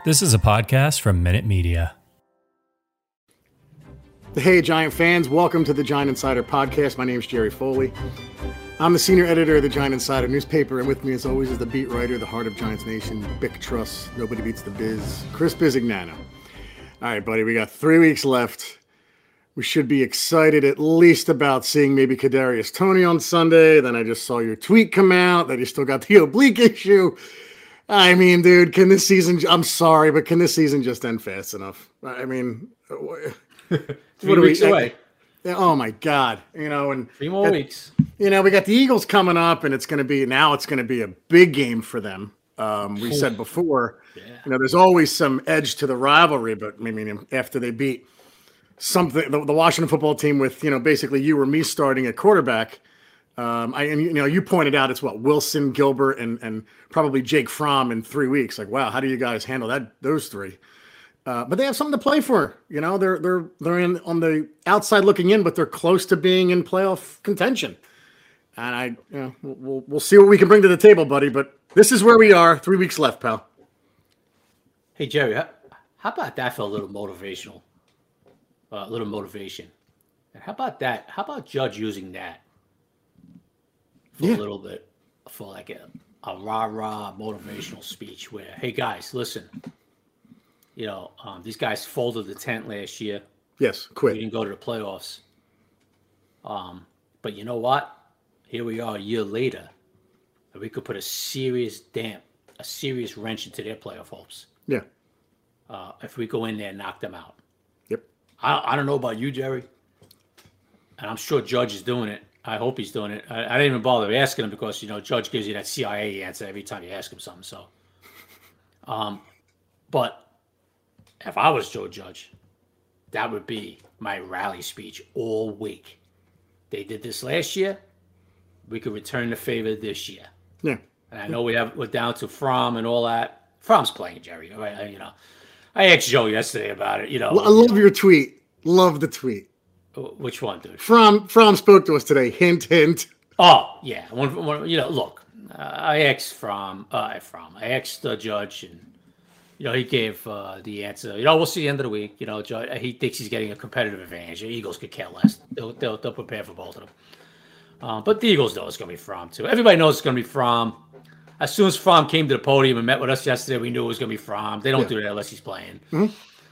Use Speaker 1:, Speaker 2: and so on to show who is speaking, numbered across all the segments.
Speaker 1: This is a podcast from Minute Media.
Speaker 2: Hey, Giant fans. Welcome to the Giant Insider podcast. My name is Jerry Foley. I'm the senior editor of the Giant Insider newspaper, and with me, as always, is the beat writer, the heart of Giants Nation, Bick Truss. Nobody beats the biz, Chris Bizignano. All right, buddy, we got 3 weeks left. We should be excited at least about seeing maybe Kadarius Toney on Sunday. Then I just saw your tweet come out that he still got the oblique issue. I mean, dude, can this season, I'm sorry, but can this season just end fast enough? I mean, what
Speaker 3: 3 weeks away.
Speaker 2: Oh my God. And
Speaker 3: 3 more weeks.
Speaker 2: We got the Eagles coming up, and it's going to be a big game for them. We said before, there's always some edge to the rivalry, but I mean, after they beat something, the Washington football team with, basically you or me starting at quarterback. You pointed out it's Wilson, Gilbert, and probably Jake Fromm in 3 weeks. Like, wow, how do you guys handle those three? But they have something to play for. They're in on the outside looking in, but they're close to being in playoff contention. And we'll see what we can bring to the table, buddy. But this is where we are. 3 weeks left, pal.
Speaker 3: Hey, Jerry, how about that for a little motivational? A little motivation. How about that? How about Judge using that for a little bit, for like a rah-rah motivational speech where, hey, guys, listen, these guys folded the tent last year.
Speaker 2: Yes, quit.
Speaker 3: We didn't go to the playoffs. But you know what? Here we are a year later, and we could put a serious wrench into their playoff hopes.
Speaker 2: Yeah.
Speaker 3: If we go in there and knock them out.
Speaker 2: Yep.
Speaker 3: I don't know about you, Jerry, and I'm sure Judge is doing it. I hope he's doing it. I didn't even bother asking him because, Judge gives you that CIA answer every time you ask him something. So, but if I was Joe Judge, that would be my rally speech all week. They did this last year. We could return the favor this year.
Speaker 2: Yeah.
Speaker 3: And I know we're down to Fromm and all that. Fromm's playing, Jerry. Right? I asked Joe yesterday about it. I
Speaker 2: love your tweet. Love the tweet.
Speaker 3: Which one, dude?
Speaker 2: Fromm spoke to us today. Hint, hint.
Speaker 3: Oh, yeah. Look, I asked Fromm. I asked the Judge, and he gave the answer. We'll see the end of the week. Judge, he thinks he's getting a competitive advantage. The Eagles could care less. They'll prepare for both of them. But the Eagles know it's going to be Fromm too. Everybody knows it's going to be Fromm. As soon as Fromm came to the podium and met with us yesterday, we knew it was going to be Fromm. They don't do that unless he's playing.
Speaker 2: Mm-hmm.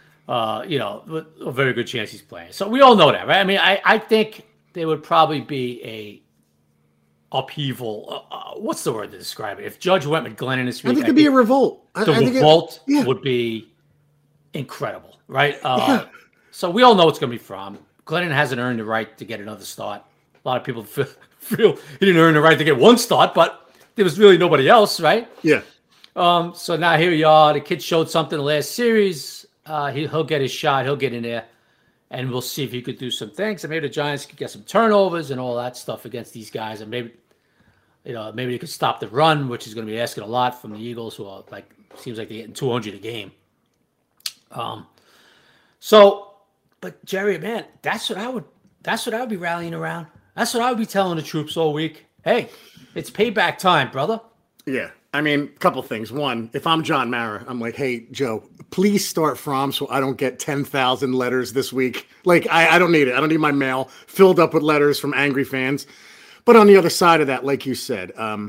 Speaker 3: A very good chance he's playing. So we all know that, right? I mean, I think there would probably be a upheaval. What's the word to describe it? If Judge went with Glennon this week,
Speaker 2: I think it'd be a revolt.
Speaker 3: The revolt would be incredible, right? So we all know it's going to be Fromm. Glennon hasn't earned the right to get another start. A lot of people feel he didn't earn the right to get one start, but there was really nobody else, right?
Speaker 2: Yeah.
Speaker 3: So now here you are. The kid showed something the last series. He'll get his shot. He'll get in there, and we'll see if he could do some things. And maybe the Giants could get some turnovers and all that stuff against these guys. And maybe they could stop the run, which is going to be asking a lot from the Eagles, who are seems like they're getting 200 a game. But Jerry, man, that's what I would be rallying around. That's what I would be telling the troops all week. Hey, it's payback time, brother.
Speaker 2: Yeah. I mean, a couple things. One, if I'm John Mara, I'm like, hey, Joe, please start Fromm so I don't get 10,000 letters this week. I don't need it. I don't need my mail filled up with letters from angry fans. But on the other side of that, like you said,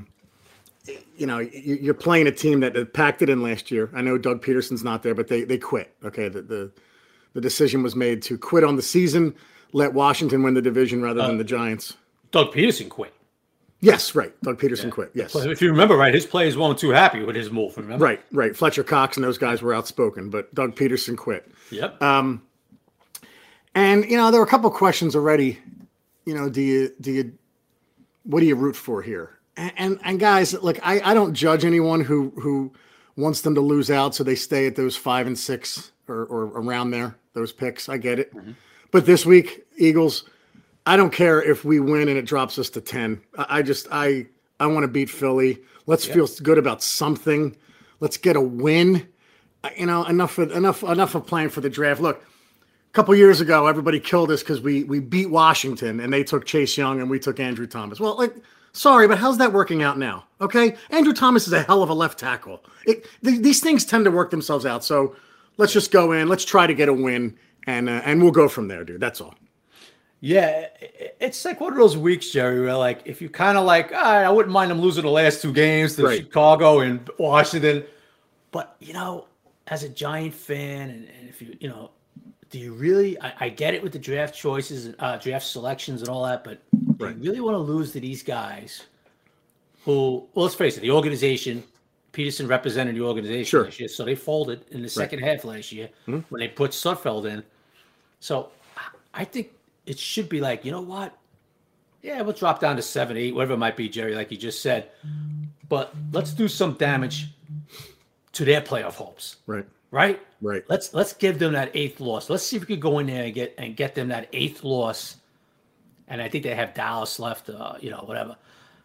Speaker 2: you're playing a team that packed it in last year. I know Doug Peterson's not there, but they quit. Okay, the decision was made to quit on the season, let Washington win the division rather than the Giants.
Speaker 3: Doug Peterson quit.
Speaker 2: Yes, right. Doug Peterson quit. Yes.
Speaker 3: If you remember right, his players weren't too happy with his move. Remember?
Speaker 2: Right. Fletcher Cox and those guys were outspoken, but Doug Peterson quit.
Speaker 3: Yep.
Speaker 2: And there were a couple of questions already. What do you root for here? And guys, look, I don't judge anyone who wants them to lose out so they stay at those 5 and 6 or around there, those picks. I get it. Mm-hmm. But this week, Eagles, I don't care if we win and it drops us to 10. I want to beat Philly. Let's feel good about something. Let's get a win. Enough of playing for the draft. Look, a couple years ago, everybody killed us because we beat Washington and they took Chase Young and we took Andrew Thomas. Well, Sorry, but how's that working out now? Okay, Andrew Thomas is a hell of a left tackle. These things tend to work themselves out. So let's just go in. Let's try to get a win, and we'll go from there, dude. That's all.
Speaker 3: Yeah, it's like one of those weeks, Jerry, where like if you kind of like, I wouldn't mind them losing the last 2 games to Chicago and Washington, but as a Giant fan, and if you do you really? I get it with the draft choices, draft selections, and all that, but do you really want to lose to these guys? Who, well, let's face it, the organization. Peterson represented the organization last year, so they folded in the second half last year when they put Sudfeld in. So I think it should be like, you know what? Yeah, we'll drop down to 7, 8, whatever it might be, Jerry, like you just said. But let's do some damage to their playoff hopes. Right. Let's give them that 8th loss. Let's see if we could go in there and get them that 8th loss. And I think they have Dallas left, whatever,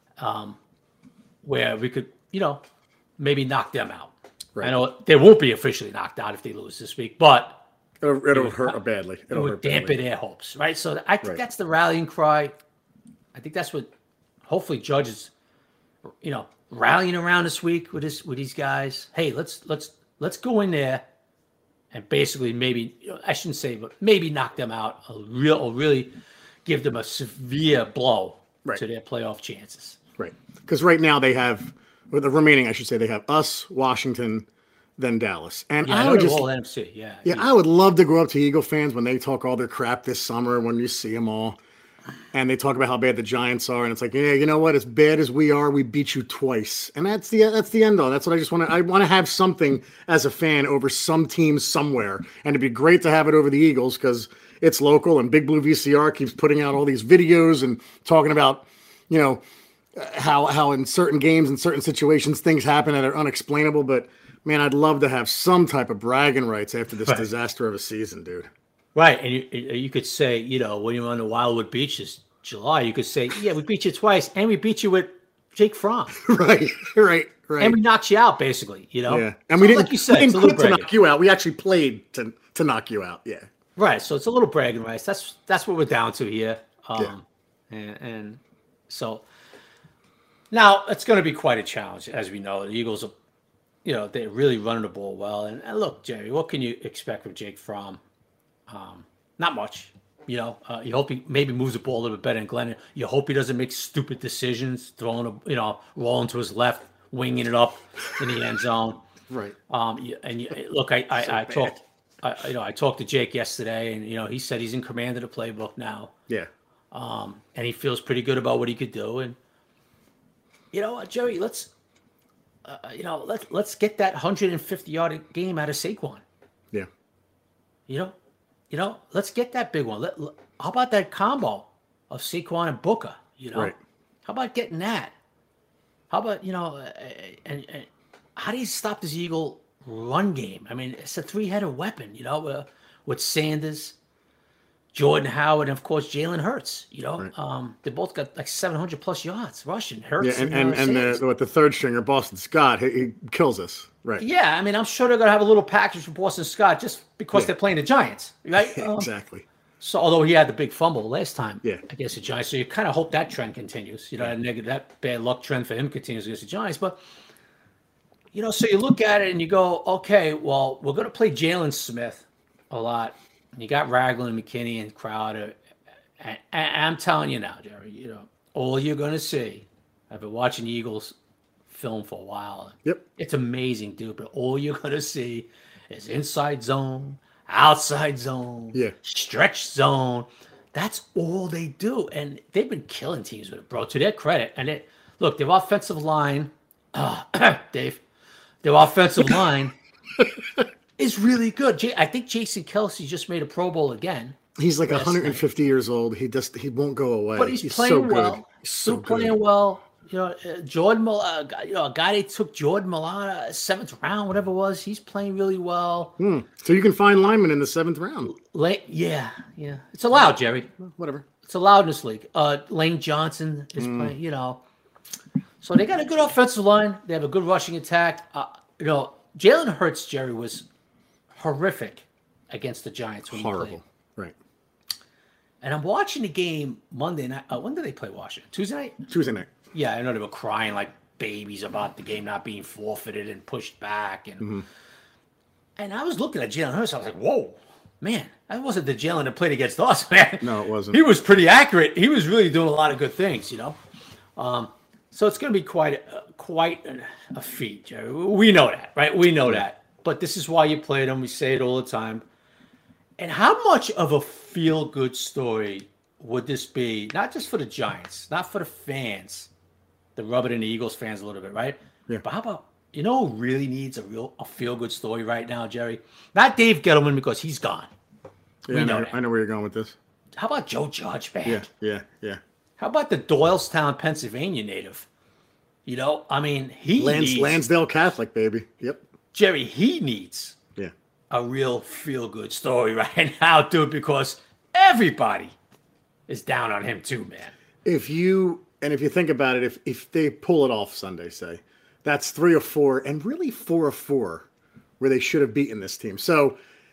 Speaker 3: where we could, maybe knock them out. Right. I know they won't be officially knocked out if they lose this week, but
Speaker 2: it'll hurt badly.
Speaker 3: It would dampen their hopes, right? So I think that's the rallying cry. I think that's what hopefully Judge is, rallying around this week with these guys. Hey, let's go in there and basically maybe I shouldn't say, but maybe knock them out. Really give them a severe blow to their playoff chances.
Speaker 2: Right, because right now they have. With the remaining, I should say, they have us, Washington, then Dallas. And I would just,
Speaker 3: all NFC,
Speaker 2: I would love to go up to Eagle fans when they talk all their crap this summer, when you see them all, and they talk about how bad the Giants are, and it's like, yeah, you know what? As bad as we are, we beat you twice, and that's the end all. That's what I just want to. I want to have something as a fan over some team somewhere, and it'd be great to have it over the Eagles because it's local, and Big Blue VCR keeps putting out all these videos and talking about, how in certain games and certain situations things happen that are unexplainable. But man, I'd love to have some type of bragging rights after this disaster of a season, dude.
Speaker 3: Right, and you could say, when you're on the Wildwood Beaches, July, you could say, yeah, we beat you twice, and we beat you with Jake Fromm.
Speaker 2: Right.
Speaker 3: And we knocked you out, basically,
Speaker 2: Yeah, and we didn't, like you said, we didn't quit to knock you out. We actually played to knock you out. Yeah.
Speaker 3: Right, so it's a little bragging rights. That's what we're down to here. And so. Now, it's going to be quite a challenge, as we know. The Eagles are, they're really running the ball well. And look, Jerry, what can you expect from Jake Fromm? Not much. You hope he maybe moves the ball a little bit better than Glennon. You hope he doesn't make stupid decisions, rolling to his left, winging it up in the end zone.
Speaker 2: Right.
Speaker 3: Look, I talked to Jake yesterday, and he said he's in command of the playbook now.
Speaker 2: Yeah.
Speaker 3: And he feels pretty good about what he could do. And you know what, Jerry? Let's get that 150-yard game out of Saquon.
Speaker 2: Yeah.
Speaker 3: Let's get that big one. How about that combo of Saquon and Booker?
Speaker 2: Right.
Speaker 3: How about getting that? How about and how do you stop this Eagle run game? I mean, it's a 3-headed weapon. With Sanders, Jordan Howard, and of course Jalen Hurts. They both got like 700+ yards rushing. Hurts,
Speaker 2: and the third stringer Boston Scott, he kills us. Right.
Speaker 3: Yeah, I mean, I'm sure they're gonna have a little package for Boston Scott just because they're playing the Giants, right?
Speaker 2: Exactly.
Speaker 3: So, although he had the big fumble last time against the Giants, so you kind of hope that trend continues. That bad luck trend for him continues against the Giants. But so you look at it and you go, okay, well, we're gonna play Jalen Smith a lot. You got Ragland, McKinney, and Crowder. And I'm telling you now, Jerry, all you're going to see, I've been watching the Eagles film for a while.
Speaker 2: Yep.
Speaker 3: It's amazing, dude, but all you're going to see is inside zone, outside zone, stretch zone. That's all they do. And they've been killing teams with it, bro, to their credit. And look, their offensive line, Dave, their offensive line is really good. I think Jason Kelce just made a Pro Bowl again.
Speaker 2: He's like 150 years old. He won't go away.
Speaker 3: But he's playing so well. Good. He's still playing well. Jordan, a guy they took, Jordan Milana, 7th round, whatever it was. He's playing really well.
Speaker 2: So you can find linemen in the 7th round.
Speaker 3: Yeah. It's allowed, Jerry.
Speaker 2: Whatever.
Speaker 3: It's allowed in this league. Lane Johnson is playing. So they got a good offensive line. They have a good rushing attack. Jalen Hurts, Jerry, was horrific against the Giants when he played.
Speaker 2: Right.
Speaker 3: And I'm watching the game Monday night. When did they play Washington? Tuesday night?
Speaker 2: Tuesday night.
Speaker 3: Yeah, I know they were crying like babies about the game not being forfeited and pushed back. And I was looking at Jalen Hurts. I was like, whoa, man, that wasn't the Jalen that played against us, man.
Speaker 2: No, it wasn't.
Speaker 3: He was pretty accurate. He was really doing a lot of good things, So it's going to be quite a feat, Jerry. We know that, right? We know that. But this is why you play them. We say it all the time. And how much of a feel-good story would this be, not just for the Giants, not for the fans, the rub it in the Eagles fans a little bit, right?
Speaker 2: Yeah.
Speaker 3: But how about, who really needs a feel-good story right now, Jerry? Not Dave Gettleman, because he's gone.
Speaker 2: Yeah, I know where you're going with this.
Speaker 3: How about Joe Judge, man?
Speaker 2: Yeah.
Speaker 3: How about the Doylestown, Pennsylvania native? He needs
Speaker 2: Lansdale Catholic, baby. Yep.
Speaker 3: Jerry, he needs a real feel-good story right now, dude, because everybody is down on him too, man.
Speaker 2: If you think about it, if they pull it off Sunday, say, that's 3 or 4, and really 4 or 4 where they should have beaten this team. So,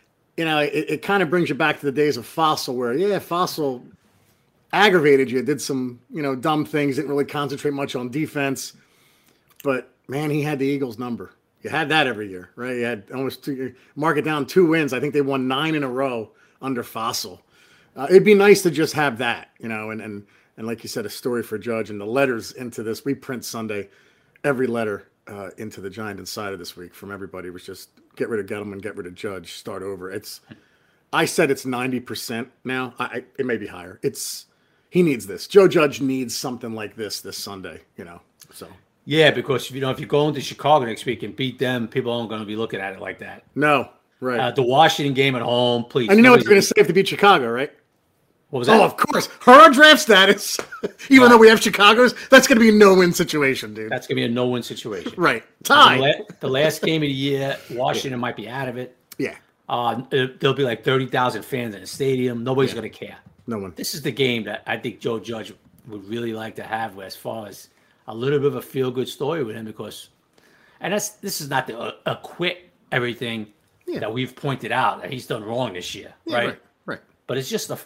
Speaker 2: it kind of brings you back to the days of Fossil, where Fossil aggravated you, did some dumb things, didn't really concentrate much on defense, but man, he had the Eagles number. You had that every year, right? You had almost mark it down 2 wins. I think they won 9 in a row under Fossil. It'd be nice to just have that, and like you said, a story for Judge, and the letters into this. We print Sunday, every letter into the Giant Insider this week from everybody was just get rid of Gettleman, get rid of Judge, start over. I said it's 90% now. It may be higher. He needs this. Joe Judge needs something like this Sunday, so.
Speaker 3: Yeah, because if you go into Chicago next week and beat them, people aren't going to be looking at it like that.
Speaker 2: No, right.
Speaker 3: The Washington game at home, please.
Speaker 2: And you know what they're going to say if they beat Chicago, right?
Speaker 3: What was that?
Speaker 2: Oh, of course. Her draft status, even though we have Chicago's, that's going to be a no-win situation, dude.
Speaker 3: That's going to be a no-win situation.
Speaker 2: Right. Tie.
Speaker 3: The last game of the year, Washington might be out of it.
Speaker 2: Yeah.
Speaker 3: There'll be like 30,000 fans in the stadium. Nobody's going to care.
Speaker 2: No one.
Speaker 3: This is the game that I think Joe Judge would really like to have as far as a little bit of a feel-good story with him, because this is not to acquit everything that we've pointed out that he's done wrong this year, right?
Speaker 2: Right.
Speaker 3: But it's just a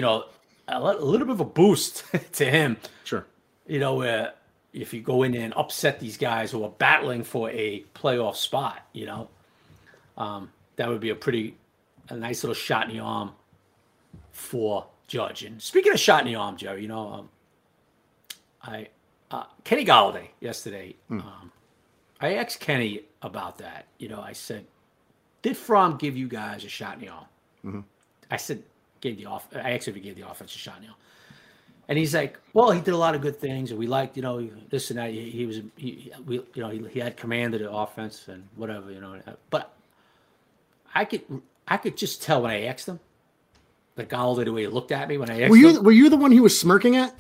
Speaker 3: little bit of a boost to him.
Speaker 2: Sure.
Speaker 3: Where if you go in there and upset these guys who are battling for a playoff spot, that would be a nice little shot in the arm for Judge. And speaking of shot in the arm, Jerry, Kenny Golladay yesterday, I asked Kenny about that. I said, did Fromm give you guys a shot in the arm? Mm-hmm. I said, I asked if he gave the offense a shot in the arm. And he's like, well, he did a lot of good things, and we liked, this and that. He had command of the offense and whatever, But I could just tell when I asked him, the Golladay, the way he looked at me when I asked him.
Speaker 2: Were you the one he was smirking at?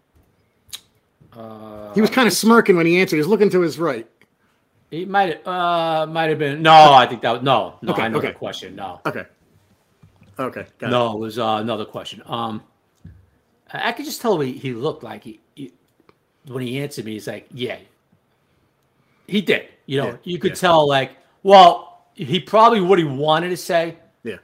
Speaker 2: He was kind of smirking when he answered. He was looking to his right.
Speaker 3: He might have been. No, I think that was no.
Speaker 2: Okay,
Speaker 3: I know the question. No.
Speaker 2: Okay. Got
Speaker 3: it was another question. I could just tell he looked like he when he answered me. He's like, yeah, he did. You could tell he probably what he wanted to say.
Speaker 2: Yeah.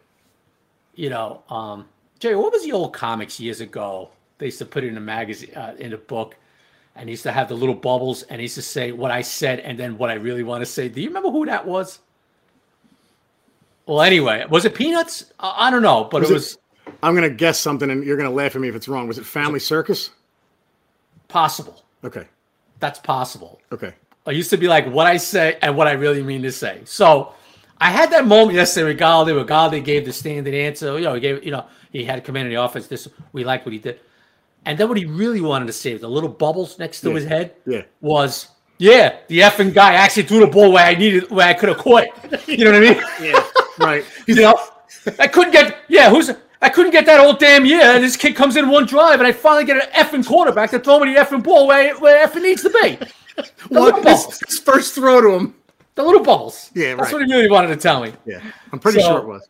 Speaker 3: Jerry, what was the old comics years ago? They used to put it in a magazine, in a book, and he used to have the little bubbles, and he used to say what I said and then what I really want to say. Do you remember who that was? Well, anyway, was it Peanuts? I don't know, but it was.
Speaker 2: I'm going to guess something, and you're going to laugh at me if it's wrong. Was it Family Circus?
Speaker 3: Possible.
Speaker 2: Okay.
Speaker 3: That's possible.
Speaker 2: Okay.
Speaker 3: I used to be like what I say and what I really mean to say. So I had that moment yesterday with Golladay, where Golladay gave the standard answer. He had command of the offense. We liked what he did. And then what he really wanted to say, the little bubbles next to his head, was, the effing guy actually threw the ball where I could have caught it. You know what I mean?
Speaker 2: Yeah, right.
Speaker 3: I couldn't get that all damn year, and this kid comes in one drive, and I finally get an effing quarterback to throw me the effing ball where it effing needs to be.
Speaker 2: His first throw to him.
Speaker 3: The little bubbles.
Speaker 2: Yeah, right.
Speaker 3: That's what he really wanted to tell me.
Speaker 2: Yeah, I'm pretty sure it was.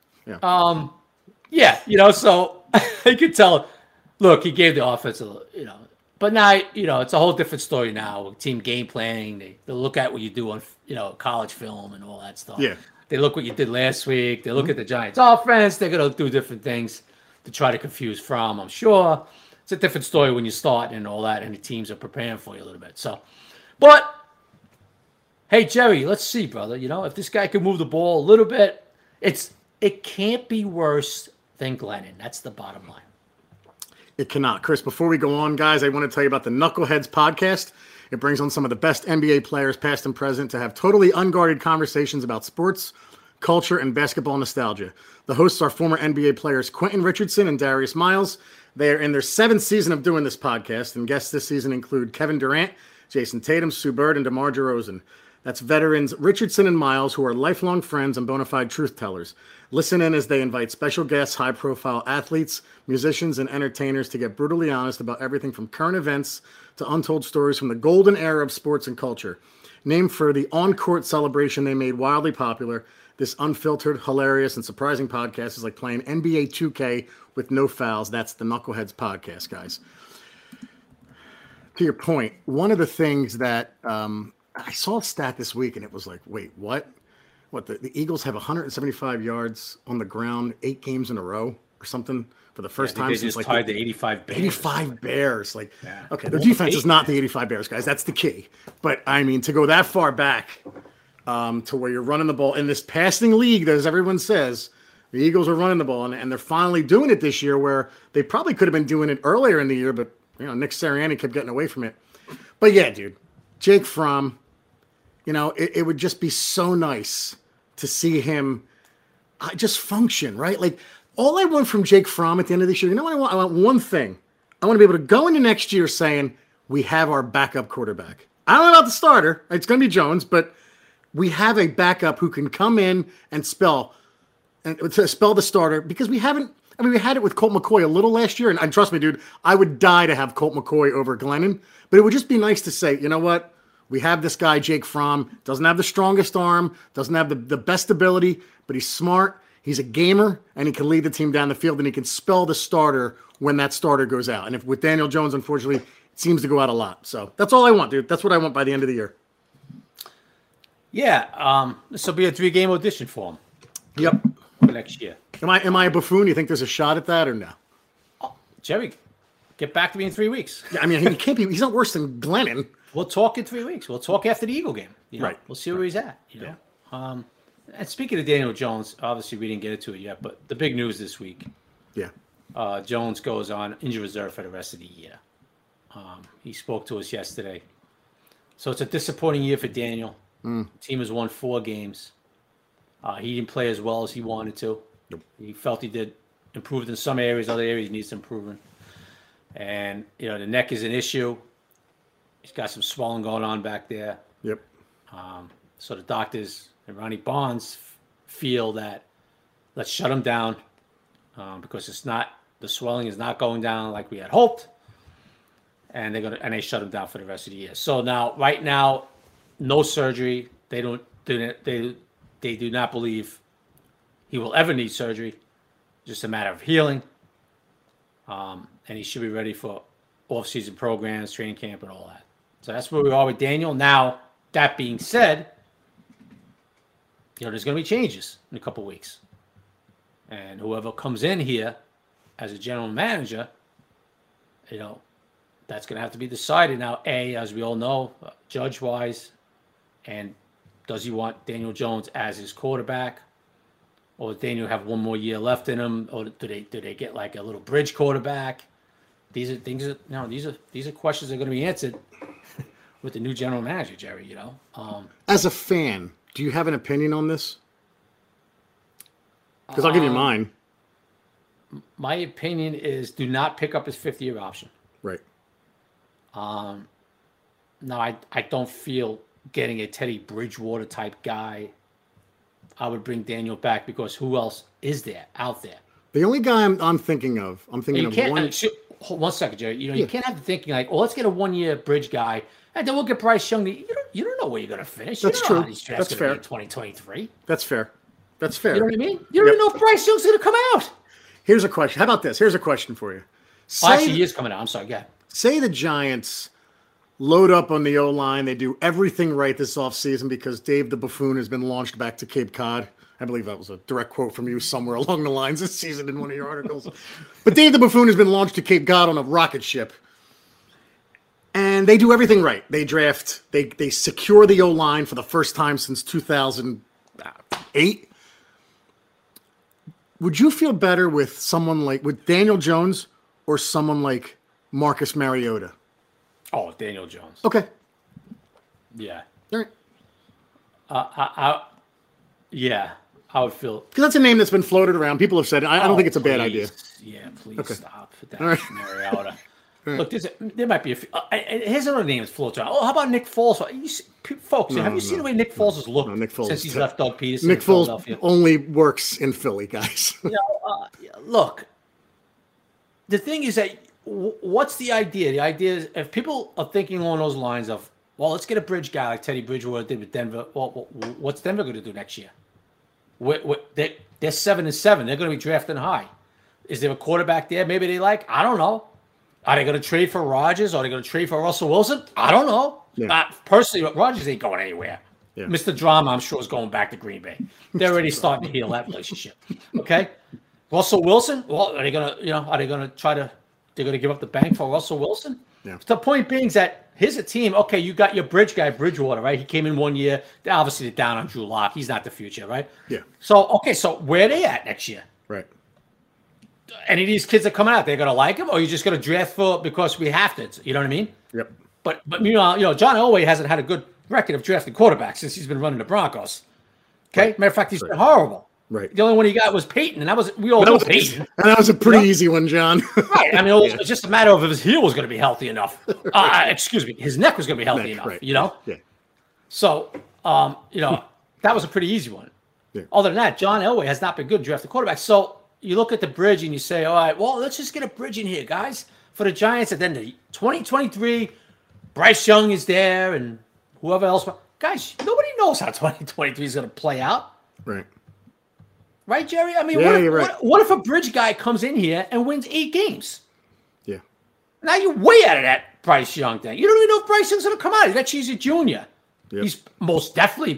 Speaker 3: Yeah. So I could tell. Look, he gave the offense but now, it's a whole different story now. Team game planning, they look at what you do on, college film and all that stuff.
Speaker 2: Yeah.
Speaker 3: They look what you did last week. They look at the Giants offense. They're going to do different things to try to confuse Fromm, I'm sure. it's a different story when you start and all that, and the teams are preparing for you a little bit. So, but hey, Jerry, let's see, brother. You know, if this guy can move the ball a little bit, it can't be worse than Glennon. That's the bottom line.
Speaker 2: It cannot. Chris, before we go on, guys, I want to tell you about the Knuckleheads podcast. It brings on some of the best NBA players, past and present, to have totally unguarded conversations about sports, culture, and basketball nostalgia. The hosts are former NBA players Quentin Richardson and Darius Miles. They are in their 7th season of doing this podcast, and guests this season include Kevin Durant, Jason Tatum, Sue Bird, and DeMar DeRozan. That's veterans Richardson and Miles, who are lifelong friends and bona fide truth tellers. Listen in as they invite special guests, high-profile athletes, musicians, and entertainers to get brutally honest about everything from current events to untold stories from the golden era of sports and culture. Named for the on-court celebration they made wildly popular, this unfiltered, hilarious, and surprising podcast is like playing NBA 2K with no fouls. That's the Knuckleheads podcast, guys. To your point, one of the things that I saw a stat this week, and it was like, wait, what? What, the Eagles have 175 yards on the ground 8 games in a row or something for the first time since
Speaker 3: just
Speaker 2: like
Speaker 3: tied the 85 Bears.
Speaker 2: 85 Bears. Like, okay, their defense is not the 85 Bears, guys. That's the key. But, I mean, to go that far back to where you're running the ball in this passing league, as everyone says, the Eagles are running the ball, and they're finally doing it this year where they probably could have been doing it earlier in the year, but, you know, Nick Sirianni kept getting away from it. But, yeah, dude, Jake Fromm, you know, it would just be so nice to see him just function, right? Like, all I want from Jake Fromm at the end of this year, you know what I want? I want one thing. I want to be able to go into next year saying, we have our backup quarterback. I don't know about the starter. It's going to be Jones, but we have a backup who can come in and spell the starter, because we haven't. I mean, we had it with Colt McCoy a little last year, and trust me, dude, I would die to have Colt McCoy over Glennon, but it would just be nice to say, you know what? We have this guy, Jake Fromm, doesn't have the strongest arm, doesn't have the best ability, but he's smart, he's a gamer, and he can lead the team down the field, and he can spell the starter when that starter goes out. And if with Daniel Jones, unfortunately, it seems to go out a lot. So that's all I want, dude. That's what I want by the end of the year.
Speaker 3: Yeah, this will be a 3-game audition for him.
Speaker 2: Yep.
Speaker 3: For next year.
Speaker 2: Am I a buffoon? You think there's a shot at that or no?
Speaker 3: Oh, Jerry, get back to me in 3 weeks.
Speaker 2: Yeah, I mean, he can't be. He's not worse than Glennon.
Speaker 3: We'll talk in 3 weeks. We'll talk after the Eagle game. You know?
Speaker 2: Right.
Speaker 3: We'll see where he's at. You know? Yeah. And speaking of Daniel Jones, obviously we didn't get into it yet, but the big news this week.
Speaker 2: Yeah.
Speaker 3: Jones goes on injury reserve for the rest of the year. He spoke to us yesterday. So it's a disappointing year for Daniel. The team has won 4 games. He didn't play as well as he wanted to.
Speaker 2: Nope.
Speaker 3: He felt he did improved in some areas, other areas he needs improvement. And, you know, the neck is an issue. He's got some swelling going on back there.
Speaker 2: Yep.
Speaker 3: So the doctors and Ronnie Barnes feel that let's shut him down because the swelling is not going down like we had hoped. And they shut him down for the rest of the year. So now, right now, no surgery. They do not believe he will ever need surgery. Just a matter of healing. And he should be ready for off-season programs, training camp, and all that. So that's where we are with Daniel. Now, that being said, you know, there's going to be changes in a couple weeks. And whoever comes in here as a general manager, you know, that's going to have to be decided now, as we all know, judge-wise, and does he want Daniel Jones as his quarterback? Or does Daniel have one more year left in him? Or do they get like a little bridge quarterback? These are things that, you know, these are questions that are going to be answered with the new general manager, Jerry, you know.
Speaker 2: As a fan, do you have an opinion on this? Because I'll give you mine.
Speaker 3: My opinion is do not pick up his 5th-year option.
Speaker 2: Right.
Speaker 3: No, I don't feel getting a Teddy Bridgewater type guy. I would bring Daniel back because who else is there out there?
Speaker 2: The only guy I'm thinking of one.
Speaker 3: One second, Jerry. You know, you can't have the thinking like, oh, let's get a 1-year bridge guy, and then we'll get Bryce Young. You don't know where you're going to finish.
Speaker 2: That's true.
Speaker 3: That's fair. In 2023.
Speaker 2: That's fair. That's fair.
Speaker 3: You know what I mean? You don't even know if Bryce Young's going to come out.
Speaker 2: Here's a question. How about this? Here's a question for you.
Speaker 3: Actually, he is coming out. I'm sorry. Yeah.
Speaker 2: Say the Giants load up on the O-line. They do everything right this offseason because Dave the Buffoon has been launched back to Cape Cod I believe that was a direct quote from you somewhere along the lines this season in one of your articles. But Dave the Buffoon has been launched to Cape Cod on a rocket ship. And they do everything right. They draft, they secure the O-line for the first time since 2008. Would you feel better with someone with Daniel Jones or someone like Marcus Mariota?
Speaker 3: Oh, Daniel Jones.
Speaker 2: Okay.
Speaker 3: Yeah.
Speaker 2: All right.
Speaker 3: Yeah, I would feel.
Speaker 2: Because that's a name that's been floated around. People have said it. I don't think it's a bad idea.
Speaker 3: Yeah, please stop with that.
Speaker 2: All right.
Speaker 3: Mariota. Look, there might be a few. Here's another name that's floating around. Oh, how about Nick Foles? Folks, have you seen the way Nick Foles has looked since he's left Doug Peterson?
Speaker 2: Nick Foles only works in Philly, guys.
Speaker 3: Look, the thing is that what's the idea? The idea is if people are thinking along those lines of, well, let's get a bridge guy like Teddy Bridgewater did with Denver. Well, what's Denver going to do next year? They're 7-7. They're going to be drafting high. Is there a quarterback there? Maybe they like. I don't know. Are they going to trade for Rodgers? Are they going to trade for Russell Wilson? I don't know.
Speaker 2: Yeah.
Speaker 3: Personally, Rodgers ain't going anywhere.
Speaker 2: Yeah.
Speaker 3: Mr. Drama, I'm sure, is going back to Green Bay. They're already starting to heal that relationship. Okay. Russell Wilson. Well, are they going to? Are they going to try to? They're going to give up the bank for Russell Wilson.
Speaker 2: Yeah.
Speaker 3: The point being is that here's a team. Okay, you got your bridge guy, Bridgewater, right? He came in 1 year. Obviously, they're down on Drew Lock. He's not the future, right?
Speaker 2: Yeah.
Speaker 3: So where are they at next year?
Speaker 2: Right.
Speaker 3: Any of these kids that are coming out, they're going to like him, or you just going to draft for because we have to? You know what I mean?
Speaker 2: Yep.
Speaker 3: But John Elway hasn't had a good record of drafting quarterbacks since he's been running the Broncos. Okay,
Speaker 2: right.
Speaker 3: Matter of fact, he's been horrible.
Speaker 2: Right.
Speaker 3: The only one he got was Peyton, and we all know Peyton.
Speaker 2: And that was a pretty easy one, John.
Speaker 3: Right. I mean, it was just a matter of if his heel was going to be healthy enough. Excuse me, his neck was going to be healthy enough.
Speaker 2: Right.
Speaker 3: You know.
Speaker 2: Yeah.
Speaker 3: So, that was a pretty easy one.
Speaker 2: Yeah.
Speaker 3: Other than that, John Elway has not been good drafting quarterbacks. So you look at the bridge and you say, all right, well, let's just get a bridge in here, guys, for the Giants. And then the 2023, Bryce Young is there and whoever else. Guys, nobody knows how 2023 is going to play out.
Speaker 2: Right.
Speaker 3: Right, Jerry? I mean,
Speaker 2: right.
Speaker 3: what if a bridge guy comes in here and wins 8 games?
Speaker 2: Yeah.
Speaker 3: Now you're way out of that Bryce Young thing. You don't even know if Bryce Young's going to come out. He's that cheesy junior. Yep. He's most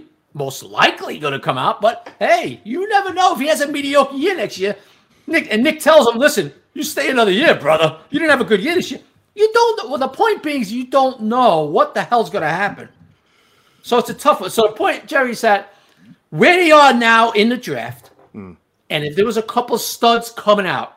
Speaker 3: likely going to come out. But, hey, you never know if he has a mediocre year next year. Nick tells him, listen, you stay another year, brother. You didn't have a good year this year. You don't. Well, the point being is you don't know what the hell's going to happen. So it's a tough one. So the point, Jerry, is that where they are now in the draft, and if there was a couple studs coming out,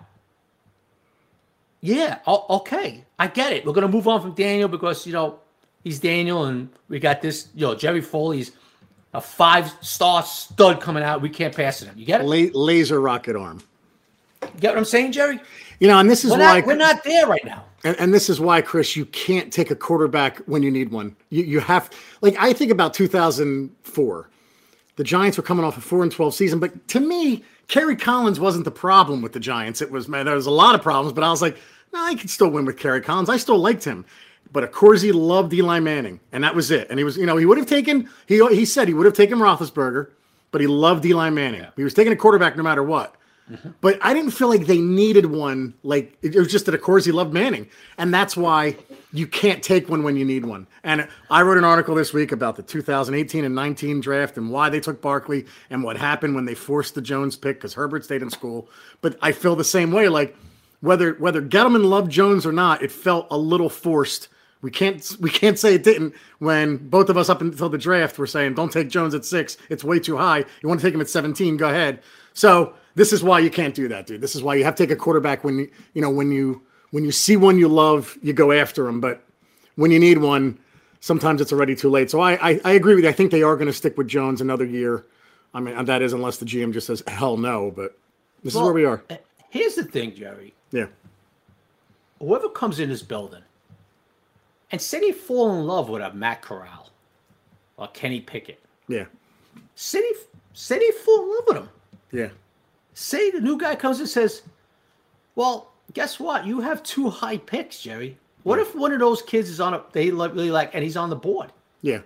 Speaker 3: yeah, okay, I get it. We're going to move on from Daniel because, he's Daniel, and we got this, Jerry Foley's a 5-star stud coming out. We can't pass it him. You get it?
Speaker 2: Laser rocket arm.
Speaker 3: You get what I'm saying, Jerry?
Speaker 2: And this is why
Speaker 3: we're not there right now.
Speaker 2: And this is why, Chris, you can't take a quarterback when you need one. You have, I think about 2004. The Giants were coming off a 4-12 season, but to me, Kerry Collins wasn't the problem with the Giants. It was, there was a lot of problems, but I was like, no, I could still win with Kerry Collins. I still liked him. But Accorsi loved Eli Manning, and that was it. And he was, he would have taken, he said he would have taken Roethlisberger, but he loved Eli Manning. Yeah. He was taking a quarterback no matter what. Mm-hmm. But I didn't feel like they needed one. Like, it was just that, of course, he loved Manning. And that's why you can't take one when you need one. And I wrote an article this week about the 2018 and 19 draft and why they took Barkley and what happened when they forced the Jones pick because Herbert stayed in school. But I feel the same way. Like, whether Gettleman loved Jones or not, it felt a little forced. We can't say it didn't when both of us up until the draft were saying, don't take Jones at 6. It's way too high. You want to take him at 17, go ahead. So this is why you can't do that, dude. This is why you have to take a quarterback when you see one you love, you go after him. But when you need one, sometimes it's already too late. So I agree with you. I think they are going to stick with Jones another year. I mean, that is unless the GM just says, hell no. But this is where we are.
Speaker 3: Here's the thing, Jerry.
Speaker 2: Yeah.
Speaker 3: Whoever comes in this building and say they fall in love with a Matt Corral or Kenny Pickett.
Speaker 2: Yeah.
Speaker 3: Say they fall in love with him.
Speaker 2: Yeah.
Speaker 3: Say the new guy comes and says, well, guess what? You have 2 high picks, Jerry. What if one of those kids is they really like, and he's on the board?
Speaker 2: Yeah.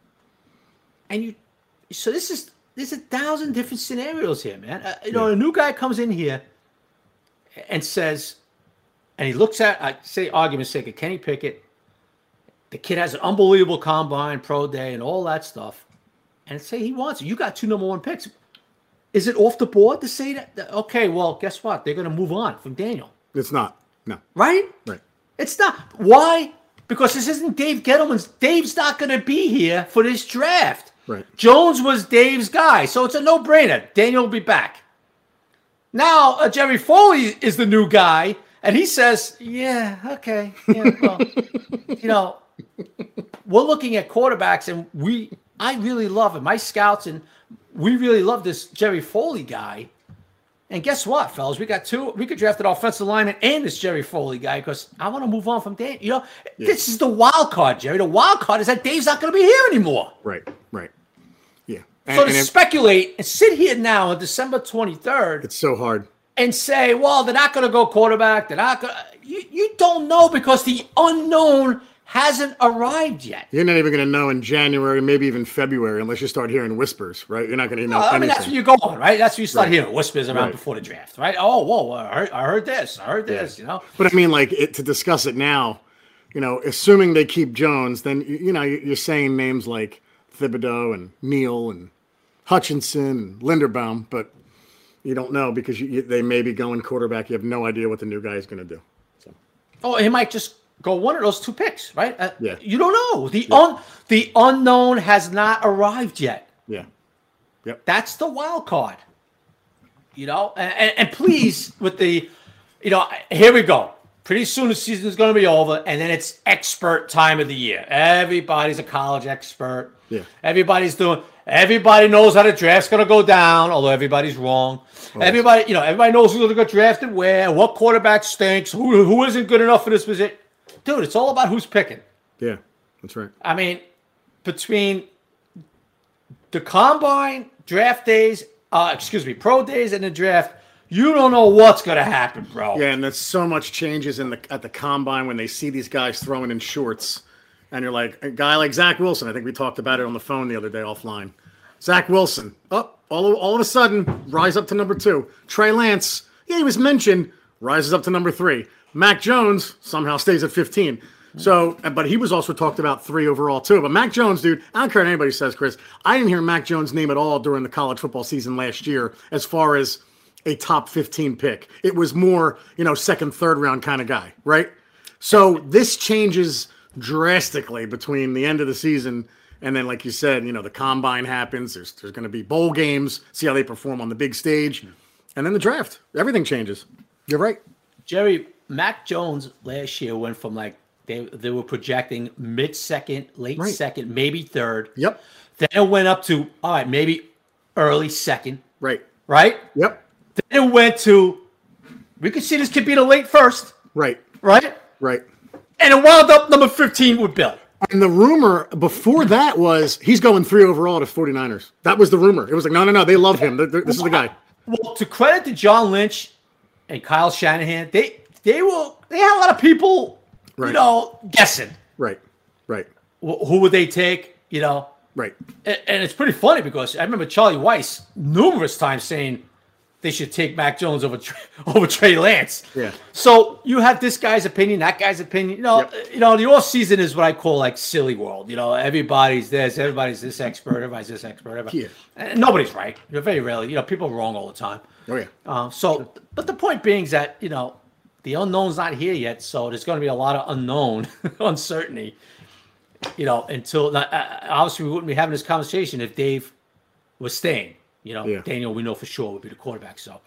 Speaker 3: And so there's 1,000 different scenarios here, man. A new guy comes in here and says, and he looks at, say, argument's sake, of Kenny Pickett. The kid has an unbelievable combine, pro day, and all that stuff. And say he wants it. You got 2 number 1 picks. Is it off the board to say that? Okay, well, guess what? They're going to move on from Daniel.
Speaker 2: It's not. No.
Speaker 3: Right?
Speaker 2: Right.
Speaker 3: It's not. Why? Because this isn't Dave Gettleman's. Dave's not going to be here for this draft.
Speaker 2: Right.
Speaker 3: Jones was Dave's guy, so it's a no-brainer. Daniel will be back. Now, Jerry Foley is the new guy, and he says, yeah, okay. Yeah, well, we're looking at quarterbacks, and I really love him. My scouts, and we really love this Jerry Foley guy. And guess what, fellas? We got two. We could draft an offensive lineman and this Jerry Foley guy because I want to move on from Dave. This is the wild card, Jerry. The wild card is that Dave's not going to be here anymore.
Speaker 2: Right. Yeah.
Speaker 3: So to speculate and sit here now on December 23rd.
Speaker 2: It's so hard.
Speaker 3: And say, well, they're not going to go quarterback. They're not going to. You don't know because the unknown hasn't arrived yet.
Speaker 2: You're not even going to know in January, maybe even February, unless you start hearing whispers, right? You're not going to know anything.
Speaker 3: That's where you go on, right? That's where you start hearing whispers around before the draft, right? Oh, whoa, I heard this,
Speaker 2: But I mean, like, to discuss it now, assuming they keep Jones, then, you're saying names like Thibodeau and Neal and Hutchinson and Linderbaum, but you don't know because they may be going quarterback. You have no idea what the new guy is going to do. So.
Speaker 3: Oh, he might just go one of those two picks, right?
Speaker 2: Yeah.
Speaker 3: You don't know. The unknown has not arrived yet.
Speaker 2: Yeah. Yep.
Speaker 3: That's the wild card. And please, with the, here we go. Pretty soon the season is going to be over, and then it's expert time of the year. Everybody's a college expert.
Speaker 2: Yeah.
Speaker 3: Everybody knows how the draft's going to go down, although everybody's wrong. Oh. Everybody knows who's going to get drafted where, what quarterback stinks, who isn't good enough for this position. Dude, it's all about who's picking.
Speaker 2: Yeah, that's right.
Speaker 3: I mean, between the combine, draft days, pro days, and the draft, you don't know what's going to happen, bro.
Speaker 2: Yeah, and there's so much changes at the combine when they see these guys throwing in shorts. And you're like, a guy like Zach Wilson, I think we talked about it on the phone the other day offline. Zach Wilson, all of a sudden, rise up to number 2. Trey Lance, he was mentioned, rises up to number 3. Mac Jones somehow stays at 15. So, but he was also talked about 3 overall too. But Mac Jones, dude, I don't care what anybody says, Chris. I didn't hear Mac Jones' name at all during the college football season last year as far as a top 15 pick. It was more, second, third round kind of guy, right? So this changes drastically between the end of the season and then, like you said, the combine happens. There's going to be bowl games, see how they perform on the big stage. And then the draft. Everything changes. You're right.
Speaker 3: Jerry, Mac Jones last year went from they were projecting mid-second, late second, maybe third.
Speaker 2: Yep.
Speaker 3: Then it went up to, all right, maybe early second.
Speaker 2: Right.
Speaker 3: Yep. Then it went to, we could see this could be the late first.
Speaker 2: Right.
Speaker 3: And it wound up number 15 with Bill.
Speaker 2: And the rumor before that was he's going 3 overall to 49ers. That was the rumor. It was like, no, they love him. This is the guy.
Speaker 3: Well, to credit to John Lynch and Kyle Shanahan, they had a lot of people, guessing.
Speaker 2: Right.
Speaker 3: Who would they take?
Speaker 2: Right.
Speaker 3: And it's pretty funny because I remember Charlie Weiss numerous times saying they should take Mac Jones over Trey Lance.
Speaker 2: Yeah.
Speaker 3: So you have this guy's opinion, that guy's opinion. The off season is what I call like silly world. Everybody's this expert, everybody's this expert.
Speaker 2: Yeah.
Speaker 3: And nobody's right. Very rarely. People are wrong all the time.
Speaker 2: Oh yeah.
Speaker 3: But the point being is that the unknown's not here yet, so there's going to be a lot of unknown uncertainty. Until obviously we wouldn't be having this conversation if Dave was staying. Daniel, we know for sure would be the quarterback. So,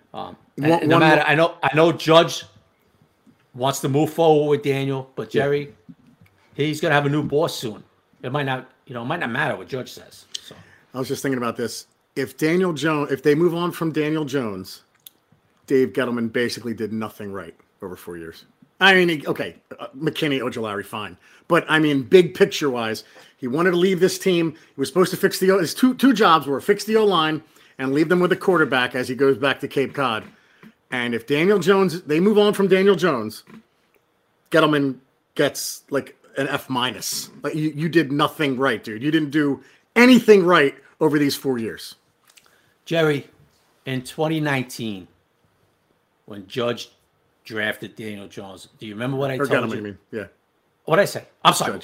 Speaker 3: I know Judge wants to move forward with Daniel, but Jerry, he's going to have a new boss soon. It might not matter what Judge says. So,
Speaker 2: I was just thinking about this. If they move on from Daniel Jones, Dave Gettleman basically did nothing right over 4 years. I mean, okay, McKinney, Ojolari, fine. But, I mean, big picture-wise, he wanted to leave this team. He was supposed to fix his two jobs were fix the O-line and leave them with a quarterback as he goes back to Cape Cod. And if Daniel Jones, they move on from Daniel Jones, Gettleman gets like an F-. Like you did nothing right, dude. You didn't do anything right over these 4 years.
Speaker 3: Jerry, in 2019, when Judge drafted Daniel Jones, do you remember what I told
Speaker 2: Gettleman,
Speaker 3: you?
Speaker 2: mean. Yeah.
Speaker 3: What did I say? I'm sorry.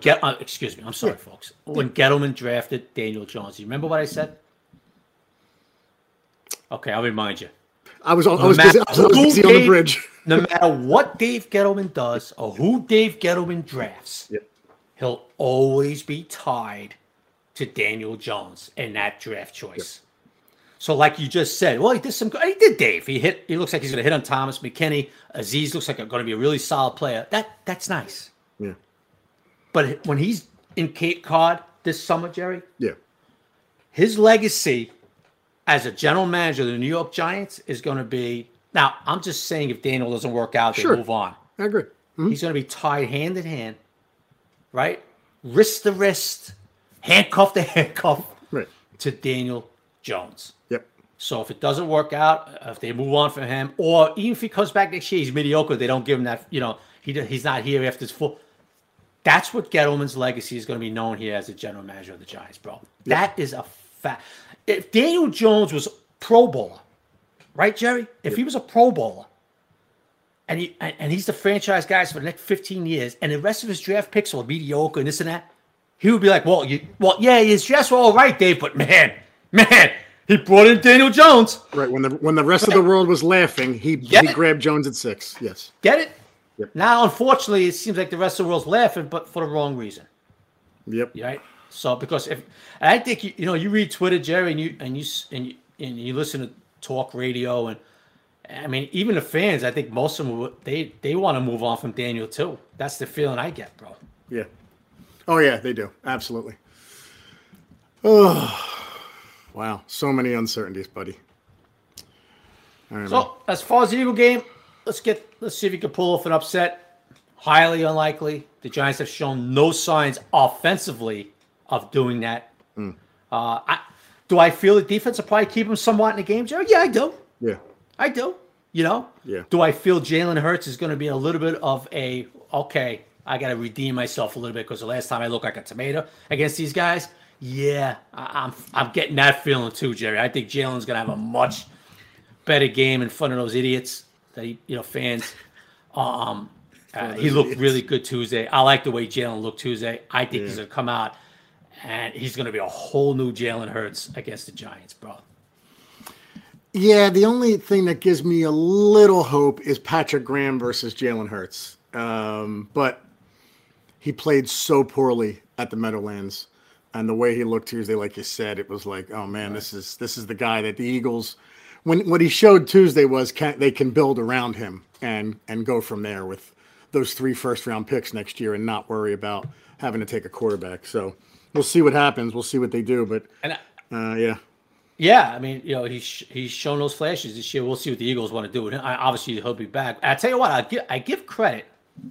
Speaker 3: Excuse me. I'm sorry, folks. When Gettleman drafted Daniel Jones, do you remember what I said? Okay, I'll remind you.
Speaker 2: I was busy on the bridge.
Speaker 3: No matter what Dave Gettleman does or who Dave Gettleman drafts, he'll always be tied to Daniel Jones in that draft choice. Yep. So, like you just said, well, he did Dave. He looks like he's going to hit on Thomas McKinney. Azeez looks like going to be a really solid player. That's nice.
Speaker 2: Yeah.
Speaker 3: But when he's in Cape Cod this summer, Jerry, his legacy as a general manager of the New York Giants is going to be. Now, I'm just saying, if Daniel doesn't work out, they move on.
Speaker 2: I agree. Mm-hmm.
Speaker 3: He's going to be tied hand in hand, right? Wrist to wrist, handcuff to handcuff, to Daniel Jones.
Speaker 2: Yep.
Speaker 3: So if it doesn't work out, if they move on from him, or even if he comes back next year, he's mediocre. They don't give him that. He's not here after his full. That's what Gettleman's legacy is going to be known here as the general manager of the Giants, bro. Yep. That is a fact. If Daniel Jones was Pro Bowler, right, Jerry? If he was a Pro Bowler, and he's the franchise guy for the next 15 years, and the rest of his draft picks are mediocre and this and that, he would be like, his drafts were all right, Dave, but man, he brought in Daniel Jones.
Speaker 2: Right, when the rest of the world was laughing, he grabbed Jones at 6. Yes.
Speaker 3: Get it?
Speaker 2: Yep.
Speaker 3: Now, unfortunately, it seems like the rest of the world's laughing, but for the wrong reason.
Speaker 2: Yep.
Speaker 3: Right? So, because I think you read Twitter, Jerry, and you listen to talk radio, and I mean, even the fans, I think most of them they want to move on from Daniel too. That's the feeling I get, bro.
Speaker 2: Yeah. Oh yeah, they do. Absolutely. Oh, wow. So many uncertainties, buddy. All right,
Speaker 3: so, as far as the Eagle game, let's see if you can pull off an upset. Highly unlikely. The Giants have shown no signs offensively of doing that. Do I feel the defense will probably keep him somewhat in the game, Jerry? Yeah, I do.
Speaker 2: Yeah.
Speaker 3: I do. Yeah. Do I feel Jalen Hurts is going to be a little bit of I got to redeem myself a little bit because the last time I looked like a tomato against these guys? Yeah, I'm getting that feeling too, Jerry. I think Jalen's going to have a much better game in front of those idiots that fans. He looked really good Tuesday. I like the way Jalen looked Tuesday. I think he's going to come out and he's going to be a whole new Jalen Hurts against the Giants, bro.
Speaker 2: Yeah, the only thing that gives me a little hope is Patrick Graham versus Jalen Hurts. But he played so poorly at the Meadowlands, and the way he looked Tuesday, like you said, it was like, oh man, this is the guy that the Eagles. What he showed Tuesday was they can build around him and go from there with those 3 first-round picks next year and not worry about having to take a quarterback. So we'll see what happens. We'll see what they do. But yeah.
Speaker 3: Yeah, I mean, he's shown those flashes this year. We'll see what the Eagles want to do. And obviously, he'll be back. I tell you what, I give credit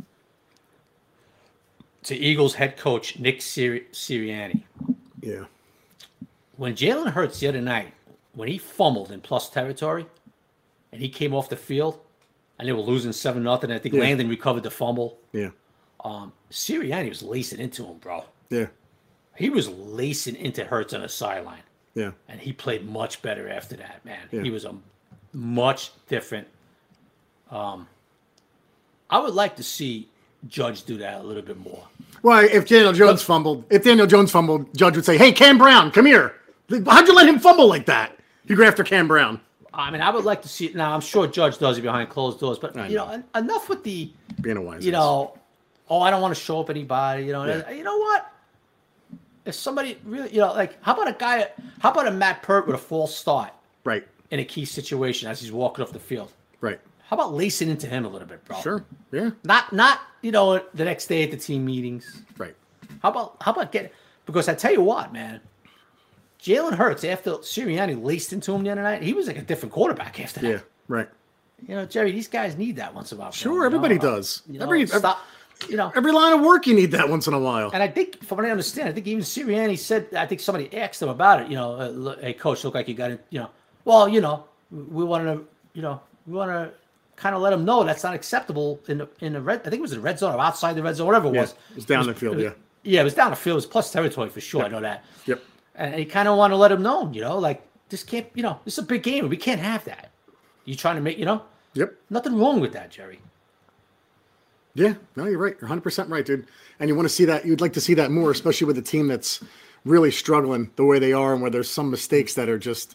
Speaker 3: to Eagles head coach Nick Sirianni.
Speaker 2: Yeah.
Speaker 3: When Jalen Hurts the other night, when he fumbled in plus territory, and he came off the field, and they were losing 7-0, I think Landon recovered the fumble.
Speaker 2: Yeah.
Speaker 3: Sirianni was lacing into him, bro.
Speaker 2: Yeah.
Speaker 3: He was lacing into Hurts on the sideline.
Speaker 2: Yeah.
Speaker 3: And he played much better after that, man.
Speaker 2: Yeah.
Speaker 3: He was a much different. I would like to see Judge do that a little bit more.
Speaker 2: Well, if Daniel Jones fumbled, Judge would say, "Hey, Cam Brown, come here. How'd you let him fumble like that?" You go after Cam Brown.
Speaker 3: I mean, I would like to see it. Now, I'm sure Judge does it behind closed doors, but enough with the
Speaker 2: being a wise.
Speaker 3: I don't want to show up anybody. You know what? If somebody really, how about a Matt Pert with a false start?
Speaker 2: Right.
Speaker 3: In a key situation as he's walking off the field.
Speaker 2: Right.
Speaker 3: How about lacing into him a little bit, bro?
Speaker 2: Sure. Yeah.
Speaker 3: Not the next day at the team meetings.
Speaker 2: Right.
Speaker 3: How about because I tell you what, man, Jalen Hurts, after Sirianni laced into him the other night, he was like a different quarterback after that.
Speaker 2: Yeah. Right.
Speaker 3: Jerry, these guys need that once in a while.
Speaker 2: Sure, everybody does.
Speaker 3: Every
Speaker 2: line of work you need that once in a while.
Speaker 3: And I think, from what I understand, even Sirianni said, I think somebody asked him about it. Hey, coach, look like you got it. We want to kind of let him know that's not acceptable in the red. I think it was the red zone or outside the red zone, whatever it was.
Speaker 2: It was down the field.
Speaker 3: Yeah, it was down the field. It was plus territory for sure. Yep. I know that.
Speaker 2: Yep.
Speaker 3: And he kind of want to let him know, this can't, this is a big game. We can't have that. You trying to make,
Speaker 2: Yep.
Speaker 3: Nothing wrong with that, Jerry.
Speaker 2: Yeah, no, you're right. You're 100% right, dude. And you want to see that. You'd like to see that more, especially with a team that's really struggling the way they are and where there's some mistakes that are just,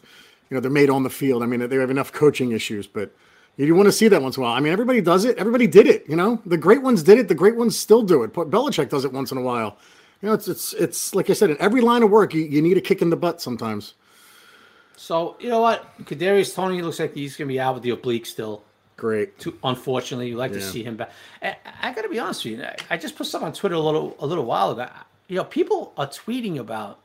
Speaker 2: they're made on the field. I mean, they have enough coaching issues, but you want to see that once in a while. I mean, everybody does it. Everybody did it. The great ones did it. The great ones still do it. Belichick does it once in a while. It's like I said, in every line of work, you need a kick in the butt sometimes.
Speaker 3: So you know what, Kadarius Toney looks like he's going to be out with the oblique still.
Speaker 2: Great.
Speaker 3: Unfortunately, you like to see him back. And I got to be honest with you. I just put something on Twitter a little while ago. People are tweeting about,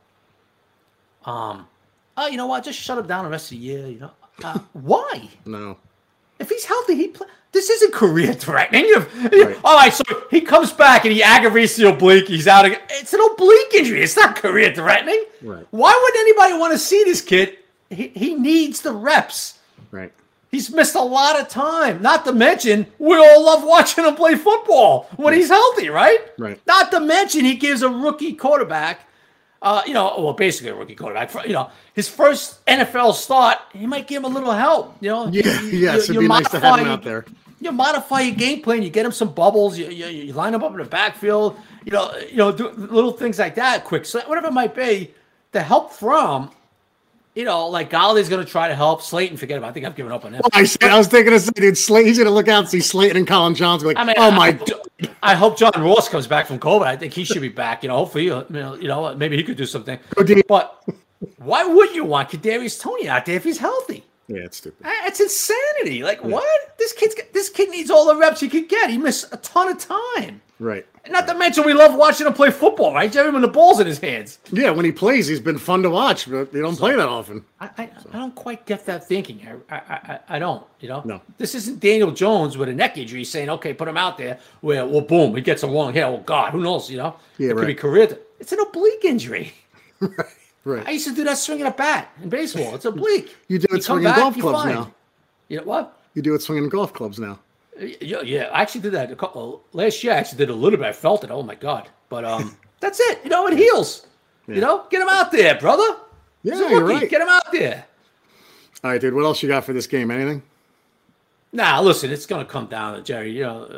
Speaker 3: you know what? Just shut him down the rest of the year. Why?
Speaker 2: No.
Speaker 3: If he's healthy, this isn't career threatening. Right. All right, so he comes back and he aggravates the oblique. He's out again. It's an oblique injury. It's not career threatening.
Speaker 2: Right.
Speaker 3: Why would anybody want to see this kid? He needs the reps.
Speaker 2: Right.
Speaker 3: He's missed a lot of time. Not to mention, we all love watching him play football when he's healthy, right?
Speaker 2: Right.
Speaker 3: Not to mention, he gives a rookie quarterback, basically a rookie quarterback, his first NFL start, he might give him a little help.
Speaker 2: Yes, it'd be nice to have him out there.
Speaker 3: You modify your game plan. You get him some bubbles. You line him up in the backfield. Do little things like that. Quick, so whatever it might be, to help from. Like Galladay's going to try to help. Slayton, forget about it. I think I've given up on him.
Speaker 2: I was thinking of saying, dude, he's going to look out and see Slayton and Colin Johnson. Like,
Speaker 3: I hope John Ross comes back from COVID. I think he should be back. Hopefully, maybe he could do something. But why would you want Kadarius Toney out there if he's healthy?
Speaker 2: Yeah, it's stupid.
Speaker 3: It's insanity. What? This kid needs all the reps he could get. He missed a ton of time.
Speaker 2: Right.
Speaker 3: Not to mention, we love watching him play football, right, Jerry? When the ball's in his hands.
Speaker 2: Yeah, when he plays, he's been fun to watch, but they don't play that often.
Speaker 3: I don't quite get that thinking. I don't,
Speaker 2: No.
Speaker 3: This isn't Daniel Jones with a neck injury saying, okay, put him out there. Well, boom, he gets a wrong hit. Oh, God, who knows,
Speaker 2: Yeah,
Speaker 3: it could be career. It's an oblique injury.
Speaker 2: Right.
Speaker 3: I used to do that swinging a bat in baseball. It's oblique.
Speaker 2: You do it swinging golf clubs now.
Speaker 3: You know what?
Speaker 2: You do it swinging golf clubs now.
Speaker 3: Yeah, I actually did that last year. I actually did a little bit. I felt it. Oh my God! But that's it. It heals.
Speaker 2: Yeah.
Speaker 3: Get him out there, brother.
Speaker 2: Yeah, you're right.
Speaker 3: Get him out there.
Speaker 2: All right, dude. What else you got for this game? Anything?
Speaker 3: Nah, listen. It's gonna come down to Jerry.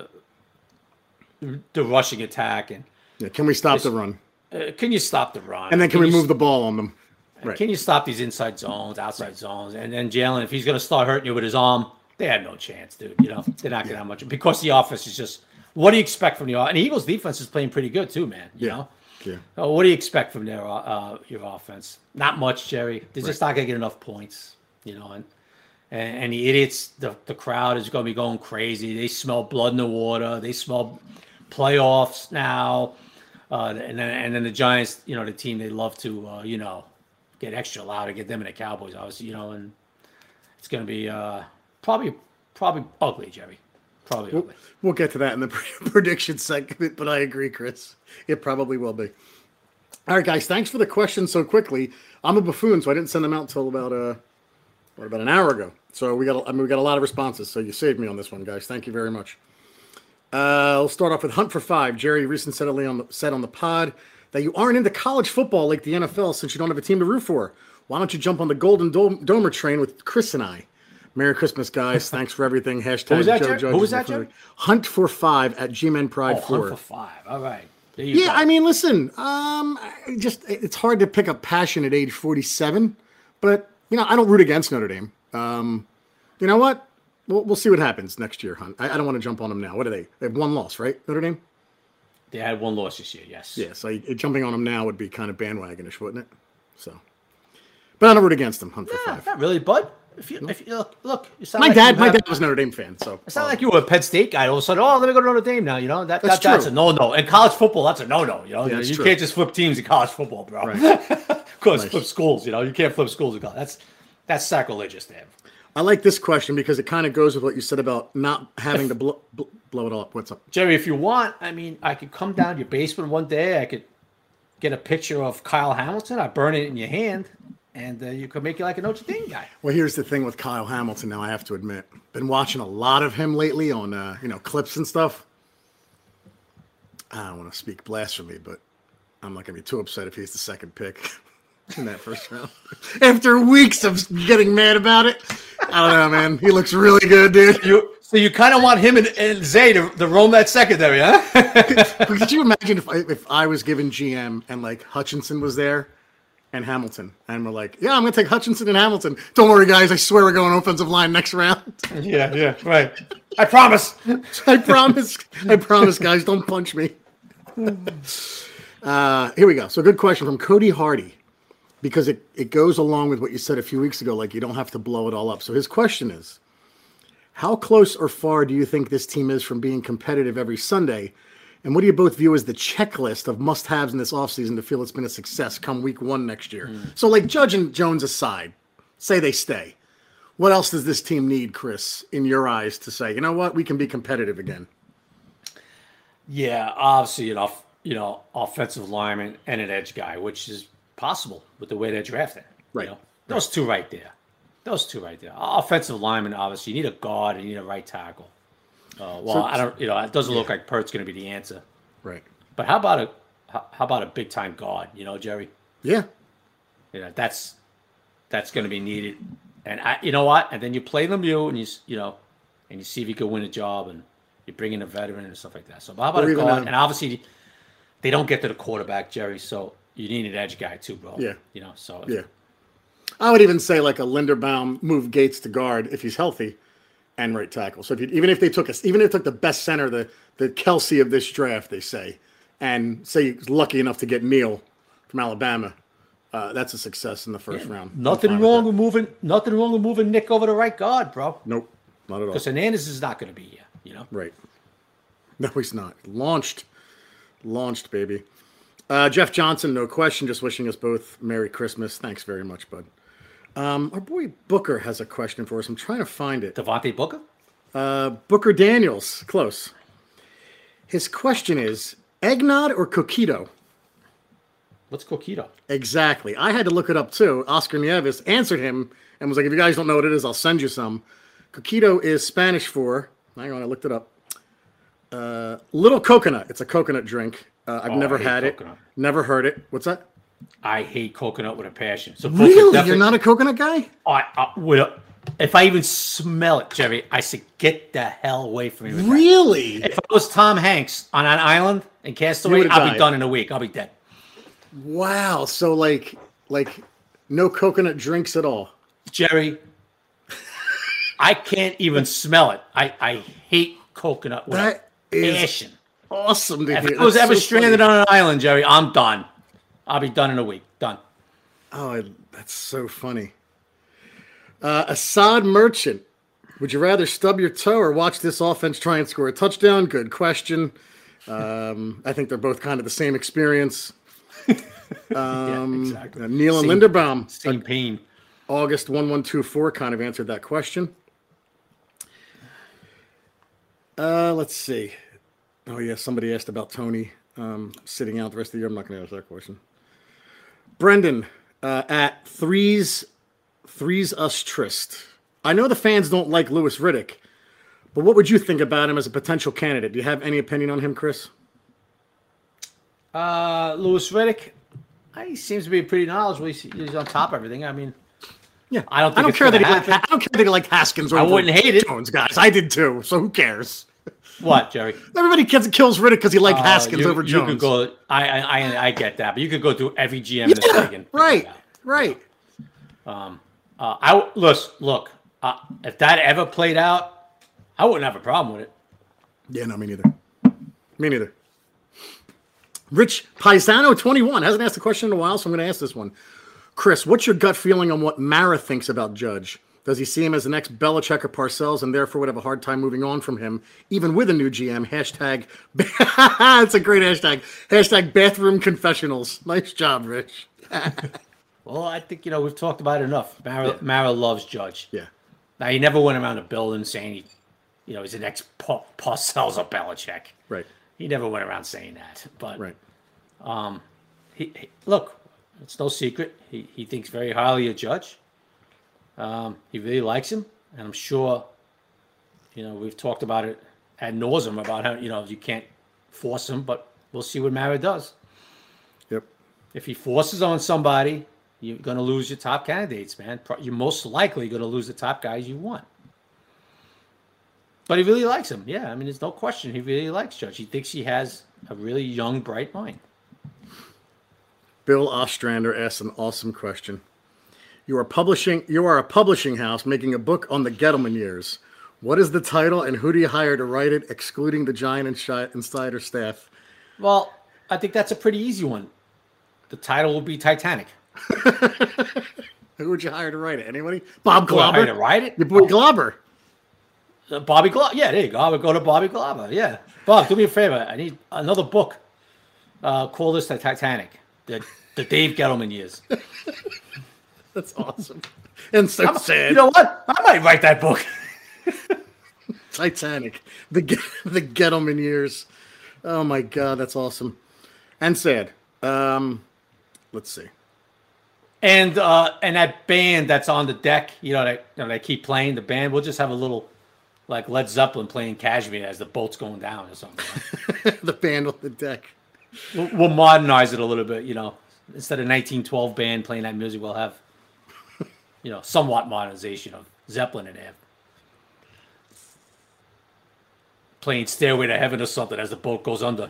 Speaker 3: The rushing attack and.
Speaker 2: Yeah. Can we stop the run?
Speaker 3: Can you stop the run?
Speaker 2: And then can we move the ball on them?
Speaker 3: Right. Can you stop these inside zones, outside zones, and then Jalen, if he's gonna start hurting you with his arm. They had no chance, dude. They're not going to have much because the offense is just. What do you expect from the offense? And the Eagles' defense is playing pretty good too, man. You know.
Speaker 2: Yeah.
Speaker 3: What do you expect from their your offense? Not much, Jerry. They're just not going to get enough points. And the idiots, the crowd is going to be going crazy. They smell blood in the water. They smell playoffs now. And then the Giants, the team they love to get extra loud to get them and the Cowboys, obviously, and it's going to be. Probably ugly, Jerry. Probably ugly.
Speaker 2: We'll get to that in the prediction segment, but I agree, Chris. It probably will be. All right, guys. Thanks for the questions so quickly. I'm a buffoon, so I didn't send them out until about an hour ago. So we got a lot of responses. So you saved me on this one, guys. Thank you very much. We'll start off with Hunt for Five. Jerry recently said on the pod that you aren't into college football like the NFL since you don't have a team to root for. Why don't you jump on the Golden Domer train with Chris and I? Merry Christmas, guys. Thanks for everything. Hashtag
Speaker 3: Who was that,
Speaker 2: Joe
Speaker 3: Jerry?
Speaker 2: Judge.
Speaker 3: Who was that, Jerry?
Speaker 2: Hunt for Five at G-Men Pride 4.
Speaker 3: Hunt for Five. All right. There you go.
Speaker 2: I mean, listen, it's hard to pick up passion at age 47, but, I don't root against Notre Dame. You know what? We'll see what happens next year, Hunt. I don't want to jump on them now. What are they? They have one loss, right, Notre Dame?
Speaker 3: They had one loss this year, yes.
Speaker 2: Yeah, so jumping on them now would be kind of bandwagonish, wouldn't it? So, but I don't root against them, Hunt for Five.
Speaker 3: Not really, bud. If you look,
Speaker 2: my dad was a Notre Dame fan, so
Speaker 3: it's not like you were a Penn State guy. All of a sudden, let me go to Notre Dame now. That's a no. And college football, that's a no. You can't just flip teams in college football, bro. Of course, flip schools. You can't flip schools in college. That's sacrilegious, Dan.
Speaker 2: I like this question because it kind of goes with what you said about not having to blow it up. What's up,
Speaker 3: Jerry? If you want, I could come down to your basement one day. I could get a picture of Kyle Hamilton. I burn it in your hand. And you could make it like a Notre Dame guy.
Speaker 2: Well, here's the thing with Kyle Hamilton now, I have to admit. Been watching a lot of him lately on, clips and stuff. I don't want to speak blasphemy, but I'm not going to be too upset if he's the second pick in that first round. After weeks of getting mad about it. I don't know, man. He looks really good, dude.
Speaker 3: So you kind of want him and Zay to roam that secondary, huh?
Speaker 2: Could you imagine if I was given GM and, Hutchinson was there? and Hamilton. And we're like, yeah, I'm going to take Hutchinson and Hamilton. Don't worry, guys. I swear we're going offensive line next round.
Speaker 3: Yeah, right. I promise.
Speaker 2: I promise, guys. Don't punch me. Here we go. So good question from Cody Hardy, because it goes along with what you said a few weeks ago, like you don't have to blow it all up. So his question is, how close or far do you think this team is from being competitive every Sunday? And what do you both view as the checklist of must-haves in this offseason to feel it's been a success come week 1 next year? So like Judge and Jones aside, say they stay. What else does this team need, Chris, in your eyes, to say, you know what, we can be competitive again?
Speaker 3: Yeah, obviously, offensive lineman and an edge guy, which is possible with the way they're drafting.
Speaker 2: Right.
Speaker 3: Those two right there. Offensive lineman, obviously, you need a guard and you need a right tackle. It doesn't look like Pert's going to be the answer.
Speaker 2: Right.
Speaker 3: But how about a big time guard? Jerry.
Speaker 2: Yeah.
Speaker 3: That's going to be needed. And you know what? And then you play Lemieux, and you see if you can win a job, and you bring in a veteran and stuff like that. So how about a guard? And obviously, they don't get to the quarterback, Jerry. So you need an edge guy too, bro.
Speaker 2: Yeah.
Speaker 3: Yeah.
Speaker 2: I would even say like a Linderbaum move Gates to guard if he's healthy. And right tackle. So even if they took the best center, the Kelsey of this draft, they say, and say he's lucky enough to get Neal from Alabama, that's a success in the first round.
Speaker 3: Nothing wrong with moving Nick over to right guard, bro.
Speaker 2: Nope, not at all.
Speaker 3: Because Hernandez is not going to be here.
Speaker 2: Right. No, he's not. Launched, baby. Jeff Johnson, no question. Just wishing us both Merry Christmas. Thanks very much, bud. Our boy Booker has a question for us. I'm trying to find it.
Speaker 3: Devontae Booker?
Speaker 2: Booker Daniels. Close. His question is, Eggnog or Coquito?
Speaker 3: What's Coquito?
Speaker 2: Exactly. I had to look it up, too. Oscar Nieves answered him and was like, if you guys don't know what it is, I'll send you some. Coquito is Spanish for, hang on, I looked it up. Little coconut. It's a coconut drink. I've never had coconut. It. Never heard it. What's that?
Speaker 3: I hate coconut with a passion. So
Speaker 2: really? You're not a coconut guy?
Speaker 3: If I even smell it, Jerry, I say, get the hell away from me.
Speaker 2: Really?
Speaker 3: If I was Tom Hanks on an island in Castaway, I'll be done in a week. I'll be dead.
Speaker 2: Wow. So like no coconut drinks at all.
Speaker 3: Jerry, I can't even smell it. I hate coconut with a passion.
Speaker 2: Awesome to hear.
Speaker 3: If I was ever stranded on an island, Jerry, I'm done. I'll be done in a week. Done.
Speaker 2: Oh, that's so funny. Assad Merchant, would you rather stub your toe or watch this offense try and score a touchdown? Good question. I think they're both kind of the same experience.
Speaker 3: Exactly.
Speaker 2: Neal and Linderbaum.
Speaker 3: Same pain.
Speaker 2: August 1124 kind of answered that question. Let's see. Oh, yeah, somebody asked about Tony sitting out the rest of the year. I'm not going to answer that question. Brendan at Threes Us Trist. I know the fans don't like Louis Riddick, but what would you think about him as a potential candidate? Do you have any opinion on him, Chris?
Speaker 3: Louis Riddick, he seems to be pretty knowledgeable. He's on top of everything. I mean,
Speaker 2: yeah,
Speaker 3: I don't
Speaker 2: care that he liked Haskins.
Speaker 3: I wouldn't hate it.
Speaker 2: Jones, guys, I did too. So who cares?
Speaker 3: What, Jerry?
Speaker 2: Everybody kills Riddick because he liked Haskins over Jones.
Speaker 3: You could go. I get that, but you could go through every GM in this league. And
Speaker 2: right.
Speaker 3: Look. If that ever played out, I wouldn't have a problem with it.
Speaker 2: Yeah, no, me neither. Rich Paisano 21 hasn't asked a question in a while, so I'm going to ask this one. Chris, what's your gut feeling on what Mara thinks about Judge? Does he see him as the next Belichick or Parcells and therefore would have a hard time moving on from him, even with a new GM? Hashtag, it's a great hashtag. Hashtag bathroom confessionals. Nice job, Rich.
Speaker 3: Well, I think, we've talked about it enough. Mara loves Judge.
Speaker 2: Yeah.
Speaker 3: Now, he never went around the building saying he's the next Parcells or Belichick.
Speaker 2: Right.
Speaker 3: He never went around saying that. But,
Speaker 2: right.
Speaker 3: Look, it's no secret. He thinks very highly of Judge. He really likes him, and I'm sure, we've talked about it ad nauseum about how, you can't force him, but we'll see what Mara does.
Speaker 2: Yep.
Speaker 3: If he forces on somebody, you're going to lose your top candidates, man. You're most likely going to lose the top guys you want. But he really likes him. Yeah, I mean, there's no question. He really likes Judge. He thinks he has a really young, bright mind.
Speaker 2: Bill Ostrander asks an awesome question. You are a publishing house making a book on the Gettleman years. What is the title and who do you hire to write it, excluding the Giant Insider staff?
Speaker 3: Well, I think that's a pretty easy one. The title will be Titanic.
Speaker 2: Who would you hire to write it? Anybody? Bob Glauber.
Speaker 3: Hire to write it?
Speaker 2: Your boy Glauber.
Speaker 3: Bobby Glauber. Yeah, there you go. I would go to Bobby Glauber. Yeah. Bob, do me a favor. I need another book. Call this the Titanic. The Dave Gettleman years.
Speaker 2: That's awesome. And so sad.
Speaker 3: You know what? I might write that book.
Speaker 2: Titanic. The Gettleman years. Oh my God, that's awesome. And sad. Let's see.
Speaker 3: And that band that's on the deck, they keep playing the band. We'll just have a little like Led Zeppelin playing Kashmir as the boat's going down or something.
Speaker 2: The band on the deck.
Speaker 3: We'll modernize it a little bit, Instead of 1912 band playing that music, we'll have, somewhat modernization of Zeppelin in there. Playing Stairway to Heaven or something as the boat goes under,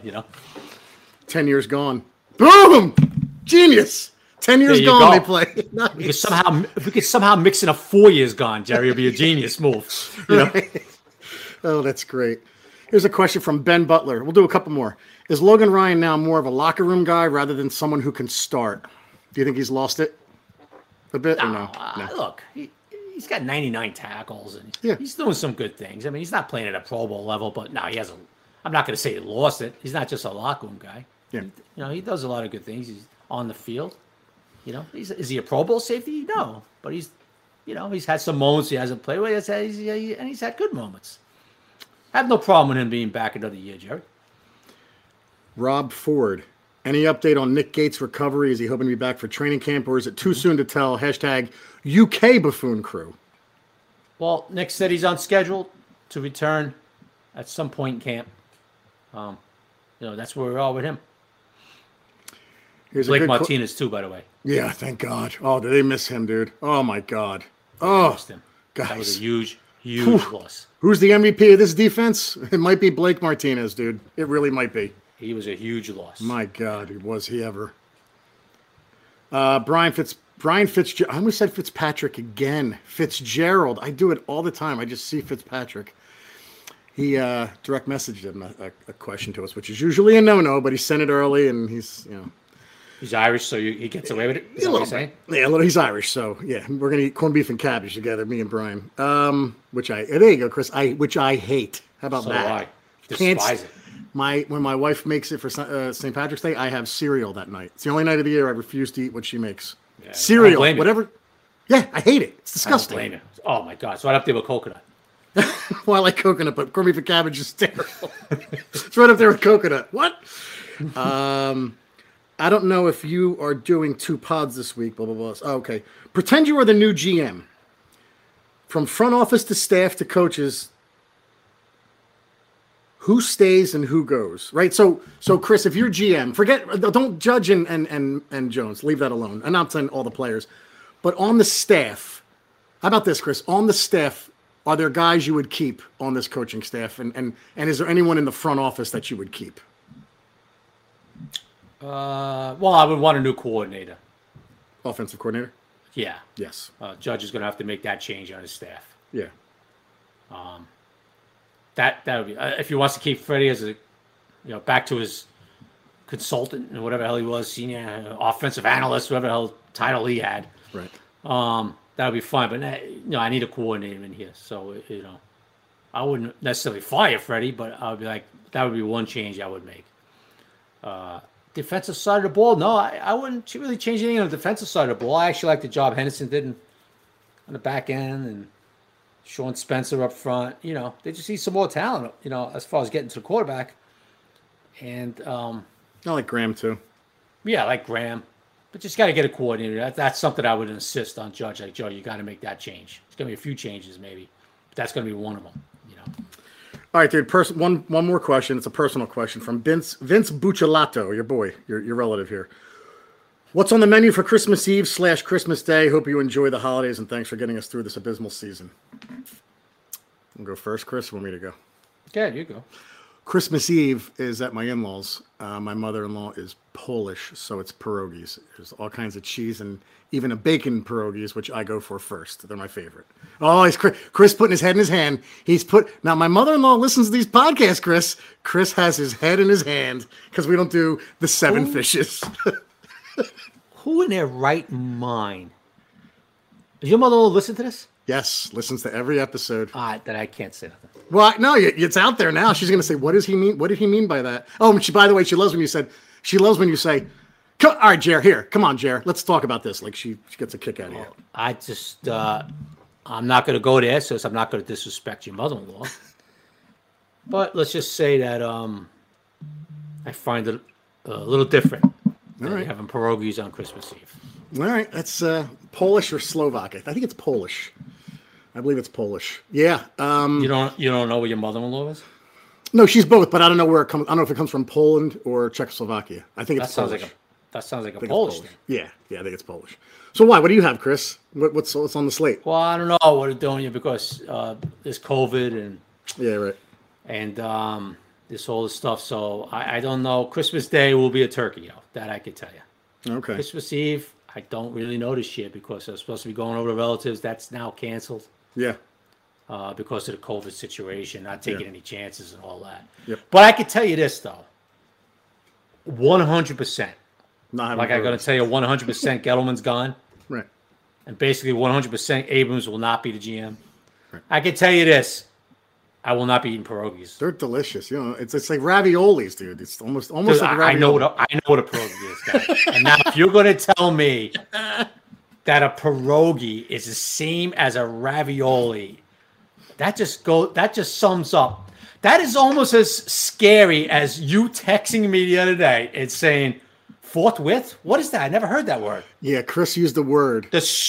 Speaker 2: 10 years gone. Boom! Genius! 10 years gone, they play. Nice.
Speaker 3: If we could somehow mix in a 4 years gone, Jerry, it'd be a genius move.
Speaker 2: Right. Oh, that's great. Here's a question from Ben Butler. We'll do a couple more. Is Logan Ryan now more of a locker room guy rather than someone who can start? Do you think he's lost it a bit or no?
Speaker 3: Look, he's got 99 tackles and
Speaker 2: yeah.
Speaker 3: He's doing some good things. I mean, he's not playing at a Pro Bowl level, but no, he hasn't. I'm not going to say he lost it. He's not just a locker room guy.
Speaker 2: Yeah.
Speaker 3: He does a lot of good things. He's on the field. Is he a Pro Bowl safety? No, but he's had some moments he hasn't played with, and he's had good moments. I have no problem with him being back another year, Jerry.
Speaker 2: Rob Ford, any update on Nick Gates' recovery? Is he hoping to be back for training camp, or is it too soon to tell? Hashtag UK Buffoon Crew.
Speaker 3: Well, Nick said he's on schedule to return at some point in camp. That's where we're all with him.
Speaker 2: Here's
Speaker 3: Blake Martinez too, by the way.
Speaker 2: Yeah, thank God. Oh, did they miss him, dude? Oh my God. Oh,
Speaker 3: missed him.
Speaker 2: Guys.
Speaker 3: That was a huge loss.
Speaker 2: Who's the MVP of this defense? It might be Blake Martinez, dude. It really might be.
Speaker 3: He was a huge loss.
Speaker 2: My God, was he ever? Brian Fitzgerald. I almost said Fitzpatrick again. Fitzgerald. I do it all the time. I just see Fitzpatrick. He direct messaged him a question to us, which is usually a no-no, but he sent it early, and he's
Speaker 3: He's Irish, so he gets away with it. Is that what you're saying?
Speaker 2: Yeah, he's Irish, so yeah, we're gonna eat corned beef and cabbage together, me and Brian. There you go, Chris. Which I hate. How about that?
Speaker 3: So do I. Despise it.
Speaker 2: When my wife makes it for St. Patrick's Day, I have cereal that night. It's the only night of the year I refuse to eat what she makes. Yeah, cereal, whatever. Yeah, I hate it. It's disgusting.
Speaker 3: I don't blame you. Oh my God! So right up there with coconut.
Speaker 2: Well, I like coconut, but corned beef and cabbage is terrible. It's right up there with coconut. What? I don't know if you are doing 2 pods this week, blah, blah, blah. Oh, okay. Pretend you are the new GM. From front office to staff to coaches, who stays and who goes, right? So Chris, if you're GM, don't Judge and Jones. Leave that alone. I'm not saying all the players. But on the staff, how about this, Chris? On the staff, are there guys you would keep on this coaching staff? And is there anyone in the front office that you would keep?
Speaker 3: Well, I would want a new coordinator.
Speaker 2: Offensive coordinator?
Speaker 3: Yeah.
Speaker 2: Yes.
Speaker 3: Judge is going to have to make that change on his staff.
Speaker 2: Yeah.
Speaker 3: That would be if he wants to keep Freddie as a, back to his consultant and whatever the hell he was, senior offensive analyst, whatever the hell title he had.
Speaker 2: Right.
Speaker 3: That would be fine. But I need a coordinator in here. So I wouldn't necessarily fire Freddie, but I would be like, that would be one change I would make. Defensive side of the ball, no, I wouldn't really change anything on the defensive side of the ball. I actually like the job Henderson did on the back end and Sean Spencer up front. They just need some more talent, as far as getting to the quarterback. And
Speaker 2: I like Graham too.
Speaker 3: Yeah, I like Graham. But just got to get a coordinator. That's something I would insist on Judge. Like, Joe, you got to make that change. It's going to be a few changes maybe. But that's going to be one of them,
Speaker 2: All right, dude. One more question. It's a personal question from Vince Bucciolato, your boy, your relative here. What's on the menu for Christmas Eve / Christmas Day? Hope you enjoy the holidays, and thanks for getting us through this abysmal season. I'll go first, Chris. Want me to go?
Speaker 3: Yeah, you go.
Speaker 2: Christmas Eve is at my in-laws. My mother-in-law is Polish, so it's pierogies. There's all kinds of cheese and even a bacon pierogies, which I go for first. They're my favorite. Oh, he's Chris putting his head in his hand. Now my mother-in-law listens to these podcasts, Chris. Chris has his head in his hand because we don't do the 7 fishes.
Speaker 3: Who in their right mind? Does your mother-in-law listen to this?
Speaker 2: Yes, listens to every episode.
Speaker 3: Then I can't say nothing.
Speaker 2: Well, no, it's out there now. She's going to say, "What does he mean? What did he mean by that?" Oh, by the way, she loves when you say, "All right, Jer, here, come on, Jer, let's talk about this." Like she gets a kick out of you.
Speaker 3: I just, I'm not going to go there, so I'm not going to disrespect your mother-in-law. But let's just say that I find it a little different.
Speaker 2: All right,
Speaker 3: having pierogies on Christmas Eve.
Speaker 2: All right, that's Polish or Slovak. I think it's Polish. I believe it's Polish. Yeah.
Speaker 3: You don't know what your mother-in-law is?
Speaker 2: No, she's both, but I don't know where it comes. I don't know if it comes from Poland or Czechoslovakia. I think it's Polish.
Speaker 3: That sounds like a Polish thing.
Speaker 2: Yeah, I think it's Polish. So why? What do you have, Chris? What's on the slate?
Speaker 3: Well, I don't know what they're doing because there's COVID and
Speaker 2: yeah, right,
Speaker 3: and this whole stuff. So I don't know. Christmas Day will be a turkey, that I could tell you.
Speaker 2: Okay.
Speaker 3: Christmas Eve, I don't really know this year because I was supposed to be going over to relatives. That's now canceled.
Speaker 2: Yeah.
Speaker 3: Because of the COVID situation, not taking any chances and all that.
Speaker 2: Yep.
Speaker 3: But I can tell you this though, 100%. I'm going to tell you 100% Gettleman's gone.
Speaker 2: Right.
Speaker 3: And basically 100% Abrams will not be the GM. Right. I can tell you this, I will not be eating pierogies.
Speaker 2: They're delicious. You know, it's like raviolis, dude. It's almost like ravioli.
Speaker 3: I know what a pierogi is, guys. And now if you're going to tell me that a pierogi is the same as a ravioli, that just sums up. That is almost as scary as you texting me the other day and saying forthwith. What is that? I never heard that word.
Speaker 2: Yeah, Chris used the word.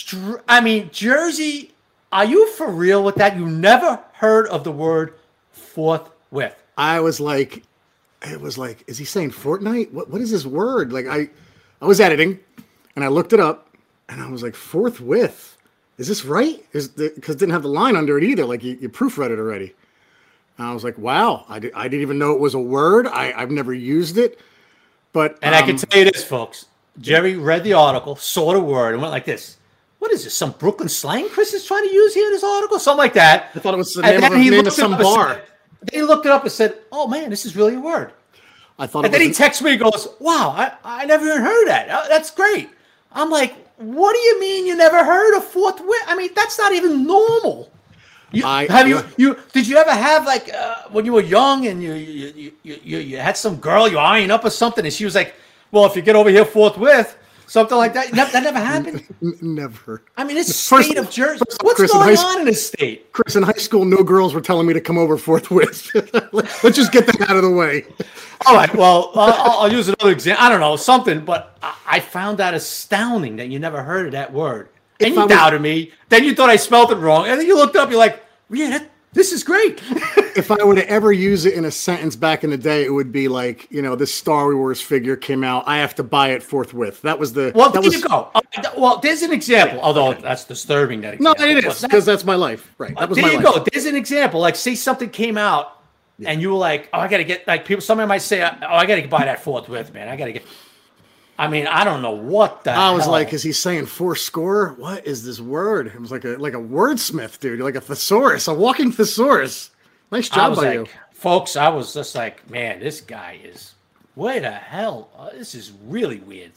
Speaker 3: Jersey. Are you for real with that? You never heard of the word forthwith?
Speaker 2: I was like, is he saying Fortnite? What is this word? Like I was editing, and I looked it up, and I was like, forthwith. Is this right? Because it didn't have the line under it either. Like you proofread it already. And I was like, wow, I didn't even know it was a word. I've never used it. But
Speaker 3: I can tell you this, folks. Jerry read the article, saw the word, and went like this. What is this? Some Brooklyn slang Chris is trying to use here in this article? Something like that.
Speaker 2: I thought it was the name of some bar.
Speaker 3: They looked it up and said, oh, man, this is really a word.
Speaker 2: I thought. And
Speaker 3: then he texts me and goes, wow, I never even heard that. That's great. I'm like, what do you mean you never heard of forthwith? I mean, that's not even normal. Did you ever have like when you were young and you had some girl you eyeing up or something and she was like, well, if you get over here forthwith, something like that. That never happened.
Speaker 2: Never.
Speaker 3: I mean, it's state of Jersey. What's going on in this state?
Speaker 2: Chris, in high school, no girls were telling me to come over forthwith. Let's just get that out of the way.
Speaker 3: All right. Well, I'll use another example. I don't know, something, but I found that astounding that you never heard of that word. And you doubted me. Then you thought I spelled it wrong. And then you looked up, you're like, yeah, this is great.
Speaker 2: If I were to ever use it in a sentence back in the day, it would be like, this Star Wars figure came out. I have to buy it forthwith. That was the.
Speaker 3: Well, there you go. Well, there's an example, although that's disturbing. That example.
Speaker 2: No, it is, because that's my life. Right. That was
Speaker 3: there you go. There's an example. Like, say something came out and you were like, oh, I got to get, like, somebody might say, oh, I got to buy that forthwith, man. I got to get. I mean, I don't know what the
Speaker 2: I was hell. Like, is he saying fourscore? What is this word? It was like a wordsmith, dude. Like a thesaurus, a walking thesaurus. Nice job by you.
Speaker 3: Folks, I was just like, man, this guy is, what the hell? This is really weird.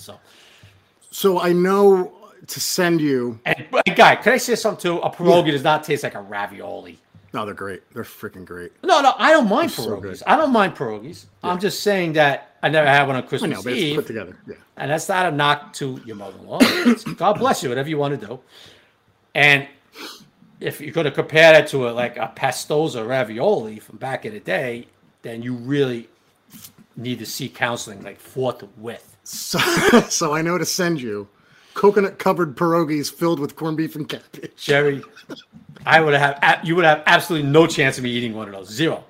Speaker 2: So I know to send you.
Speaker 3: And Guy, can I say something too? A pierogi does not taste like a ravioli.
Speaker 2: No, they're great. They're freaking great.
Speaker 3: No, I don't mind pierogies. So I don't mind pierogies. Yeah. I'm just saying that I never had one on Christmas
Speaker 2: Eve. But it's put together. Yeah.
Speaker 3: And that's not a knock to your mother-in-law. God bless you, whatever you want to do. And if you're going to compare that to a pastosa ravioli from back in the day, then you really need to seek counseling like forthwith.
Speaker 2: So I know to send you coconut-covered pierogies filled with corned beef and cabbage.
Speaker 3: Jerry, you would have absolutely no chance of me eating one of those. Zero.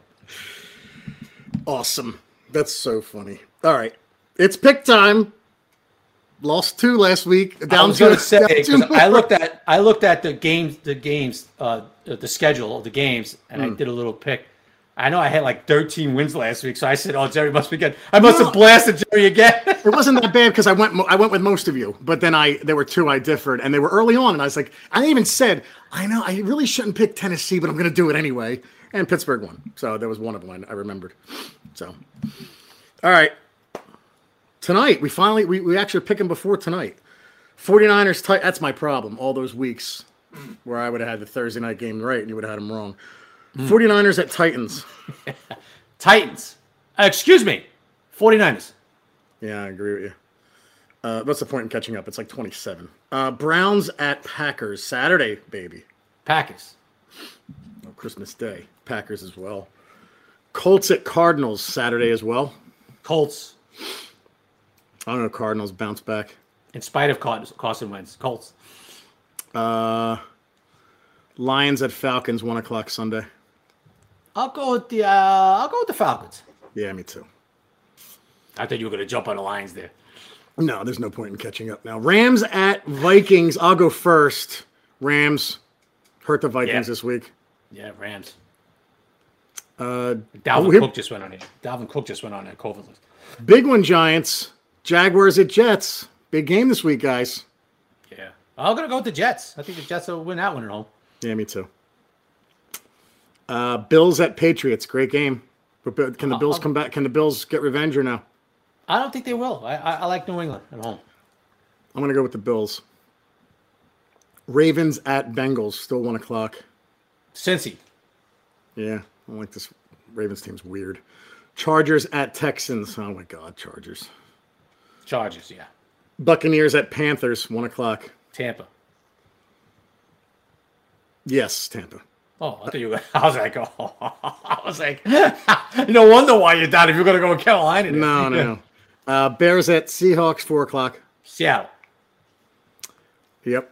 Speaker 2: Awesome. That's so funny. All right. It's pick time. Lost 2 last week.
Speaker 3: I was going to say, because I looked at the schedule of the games, and I did a little pick. I know I had like 13 wins last week, so I said, "Oh, Jerry must be good." I must have blasted Jerry again.
Speaker 2: It wasn't that bad because I went with most of you, but then there were two I differed, and they were early on, and I was like, I even said, I know I really shouldn't pick Tennessee, but I'm going to do it anyway, and Pittsburgh won, so there was one of them I remembered. So, all right, tonight we actually picked them before tonight. 49ers, that's my problem. All those weeks where I would have had the Thursday night game right, and you would have had them wrong. 49ers at Titans.
Speaker 3: Titans. Excuse me. 49ers.
Speaker 2: Yeah, I agree with you. What's the point in catching up? It's like 27. Browns at Packers. Saturday, baby.
Speaker 3: Packers.
Speaker 2: Oh, Christmas Day. Packers as well. Colts at Cardinals. Saturday as well.
Speaker 3: Colts.
Speaker 2: I don't know. Cardinals bounce back.
Speaker 3: In spite of Carson Wentz. Colts.
Speaker 2: Lions at Falcons. 1:00 Sunday.
Speaker 3: I'll go with the Falcons.
Speaker 2: Yeah, me too.
Speaker 3: I thought you were going to jump on the Lions there.
Speaker 2: No, there's no point in catching up now. Rams at Vikings. I'll go first. Rams hurt the Vikings this week.
Speaker 3: Yeah, Rams.
Speaker 2: Dalvin
Speaker 3: Cook just went on it. Dalvin Cook just went on that COVID list.
Speaker 2: Big one, Giants. Jaguars at Jets. Big game this week, guys.
Speaker 3: Yeah. I'm going to go with the Jets. I think the Jets will win that one at home.
Speaker 2: Yeah, me too. Bills at Patriots. Great game. Can the Bills come back? Can the Bills get revenge or no?
Speaker 3: I don't think they will. I like New England at home.
Speaker 2: I'm going to go with the Bills. Ravens at Bengals. Still 1:00.
Speaker 3: Cincy.
Speaker 2: Yeah, I don't like this. Ravens team's weird. Chargers at Texans. Oh, my God, Chargers.
Speaker 3: Chargers, yeah.
Speaker 2: Buccaneers at Panthers. 1:00.
Speaker 3: Tampa.
Speaker 2: Yes, Tampa.
Speaker 3: Oh, I thought you were. I was like, no wonder why you're down if you're going to go with Carolina.
Speaker 2: No. Bears at Seahawks, 4:00.
Speaker 3: Seattle.
Speaker 2: Yep.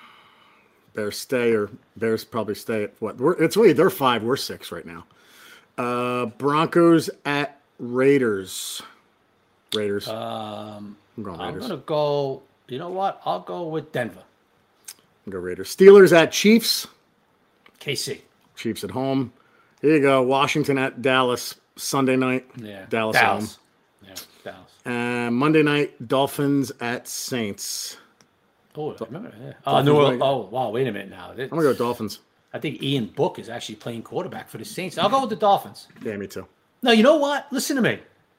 Speaker 2: Bears probably stay at what? It's really they're 5, we're 6 right now. Broncos at Raiders. Raiders.
Speaker 3: I'm
Speaker 2: going Raiders.
Speaker 3: going to go. You know what? I'll go with Denver.
Speaker 2: I'll go Raiders. Steelers at Chiefs.
Speaker 3: KC.
Speaker 2: Chiefs at home. Here you go. Washington at Dallas Sunday night.
Speaker 3: Yeah.
Speaker 2: Dallas. At home.
Speaker 3: Yeah, Dallas.
Speaker 2: Monday night Dolphins at Saints.
Speaker 3: Oh, I remember that. Oh, wow. Wait a minute now.
Speaker 2: I'm gonna go with Dolphins.
Speaker 3: I think Ian Book is actually playing quarterback for the Saints. I'll go with the Dolphins.
Speaker 2: Yeah, me too.
Speaker 3: No, you know what? Listen to me.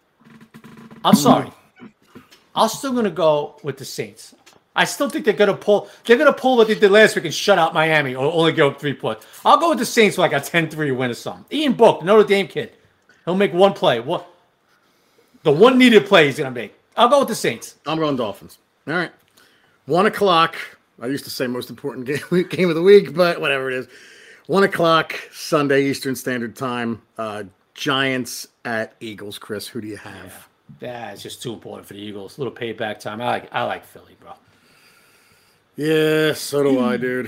Speaker 3: I'm sorry. I'm still gonna go with the Saints. I still think they're gonna pull. They're gonna pull what they did last week and shut out Miami or only give up 3 points. I'll go with the Saints for like a 10-3 win or something. Ian Book, Notre Dame kid, he'll make one play. The one needed play he's gonna make. I'll go with the Saints.
Speaker 2: I'm going Dolphins. All right, 1:00. I used to say most important game of the week, but whatever it is. 1:00 Sunday Eastern Standard Time. Giants at Eagles. Chris, who do you have?
Speaker 3: Yeah, it's just too important for the Eagles. A little payback time. I like Philly, bro.
Speaker 2: Yeah, so do I, dude.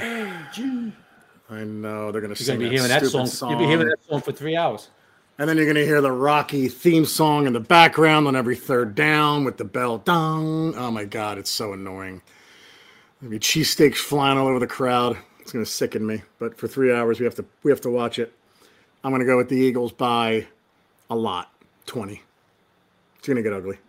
Speaker 2: I know they're gonna sing
Speaker 3: be hearing that song. You'll be hearing that song for 3 hours.
Speaker 2: And then you're gonna hear the Rocky theme song in the background on every third down with the bell. Dong. Oh my God, it's so annoying. Maybe cheesesteaks flying all over the crowd. It's gonna sicken me. But for 3 hours, we have to watch it. I'm gonna go with the Eagles by a lot, 20. It's gonna get ugly.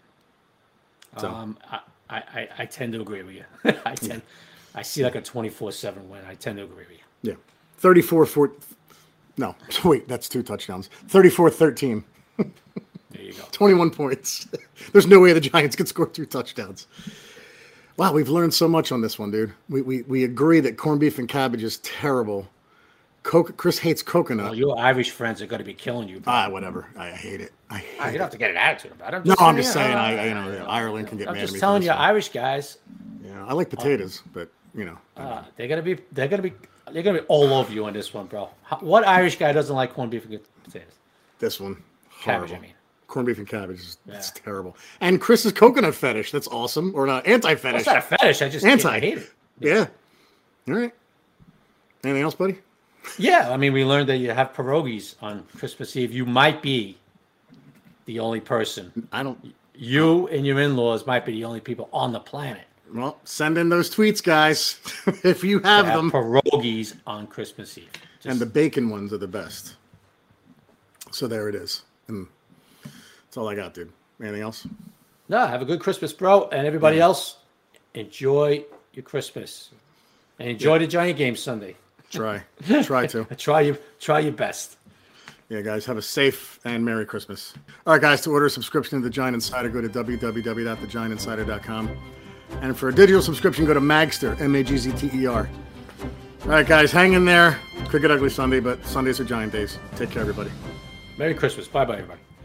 Speaker 2: So.
Speaker 3: I tend to agree with you. I see like a 24-7 win. I tend to agree with you.
Speaker 2: Yeah, 34-4. No, wait, that's 2 touchdowns. 34-13.
Speaker 3: There you go.
Speaker 2: 21 points. There's no way the Giants could score 2 touchdowns. Wow, we've learned so much on this one, dude. We agree that corned beef and cabbage is terrible. Chris hates coconut.
Speaker 3: Well, your Irish friends are going to be killing you, bro.
Speaker 2: Whatever. I hate it.
Speaker 3: You don't have to get an attitude about it.
Speaker 2: I'm just saying. Ireland can get mad at me.
Speaker 3: I'm just telling you, Irish guys.
Speaker 2: Yeah, I like potatoes, but
Speaker 3: they're gonna be all over you on this one, bro. What Irish guy doesn't like corned beef and potatoes?
Speaker 2: This one,
Speaker 3: cabbage.
Speaker 2: Horrible. Corned beef and cabbage it's terrible. And Chris's coconut fetish. That's awesome. Or not anti-fetish.
Speaker 3: It's not a fetish. I just I hate it.
Speaker 2: Yeah. All right. Anything else, buddy?
Speaker 3: Yeah, I mean, we learned that you have pierogies on Christmas Eve. You might be the only person. You and your in-laws might be the only people on the planet.
Speaker 2: Well, send in those tweets, guys, if you have them.
Speaker 3: Pierogies on Christmas Eve.
Speaker 2: And the bacon ones are the best. So there it is. And that's all I got, dude. Anything else?
Speaker 3: No, have a good Christmas, bro. And everybody else, enjoy your Christmas. And enjoy the Giant game Sunday.
Speaker 2: Try to.
Speaker 3: Try your best.
Speaker 2: Yeah, guys, have a safe and Merry Christmas. All right, guys, to order a subscription to The Giant Insider, go to www.thegiantinsider.com. And for a digital subscription, go to Magster, Magzter. All right, guys, hang in there. Could get ugly Sunday, but Sundays are Giant days. Take care, everybody.
Speaker 3: Merry Christmas. Bye-bye, everybody.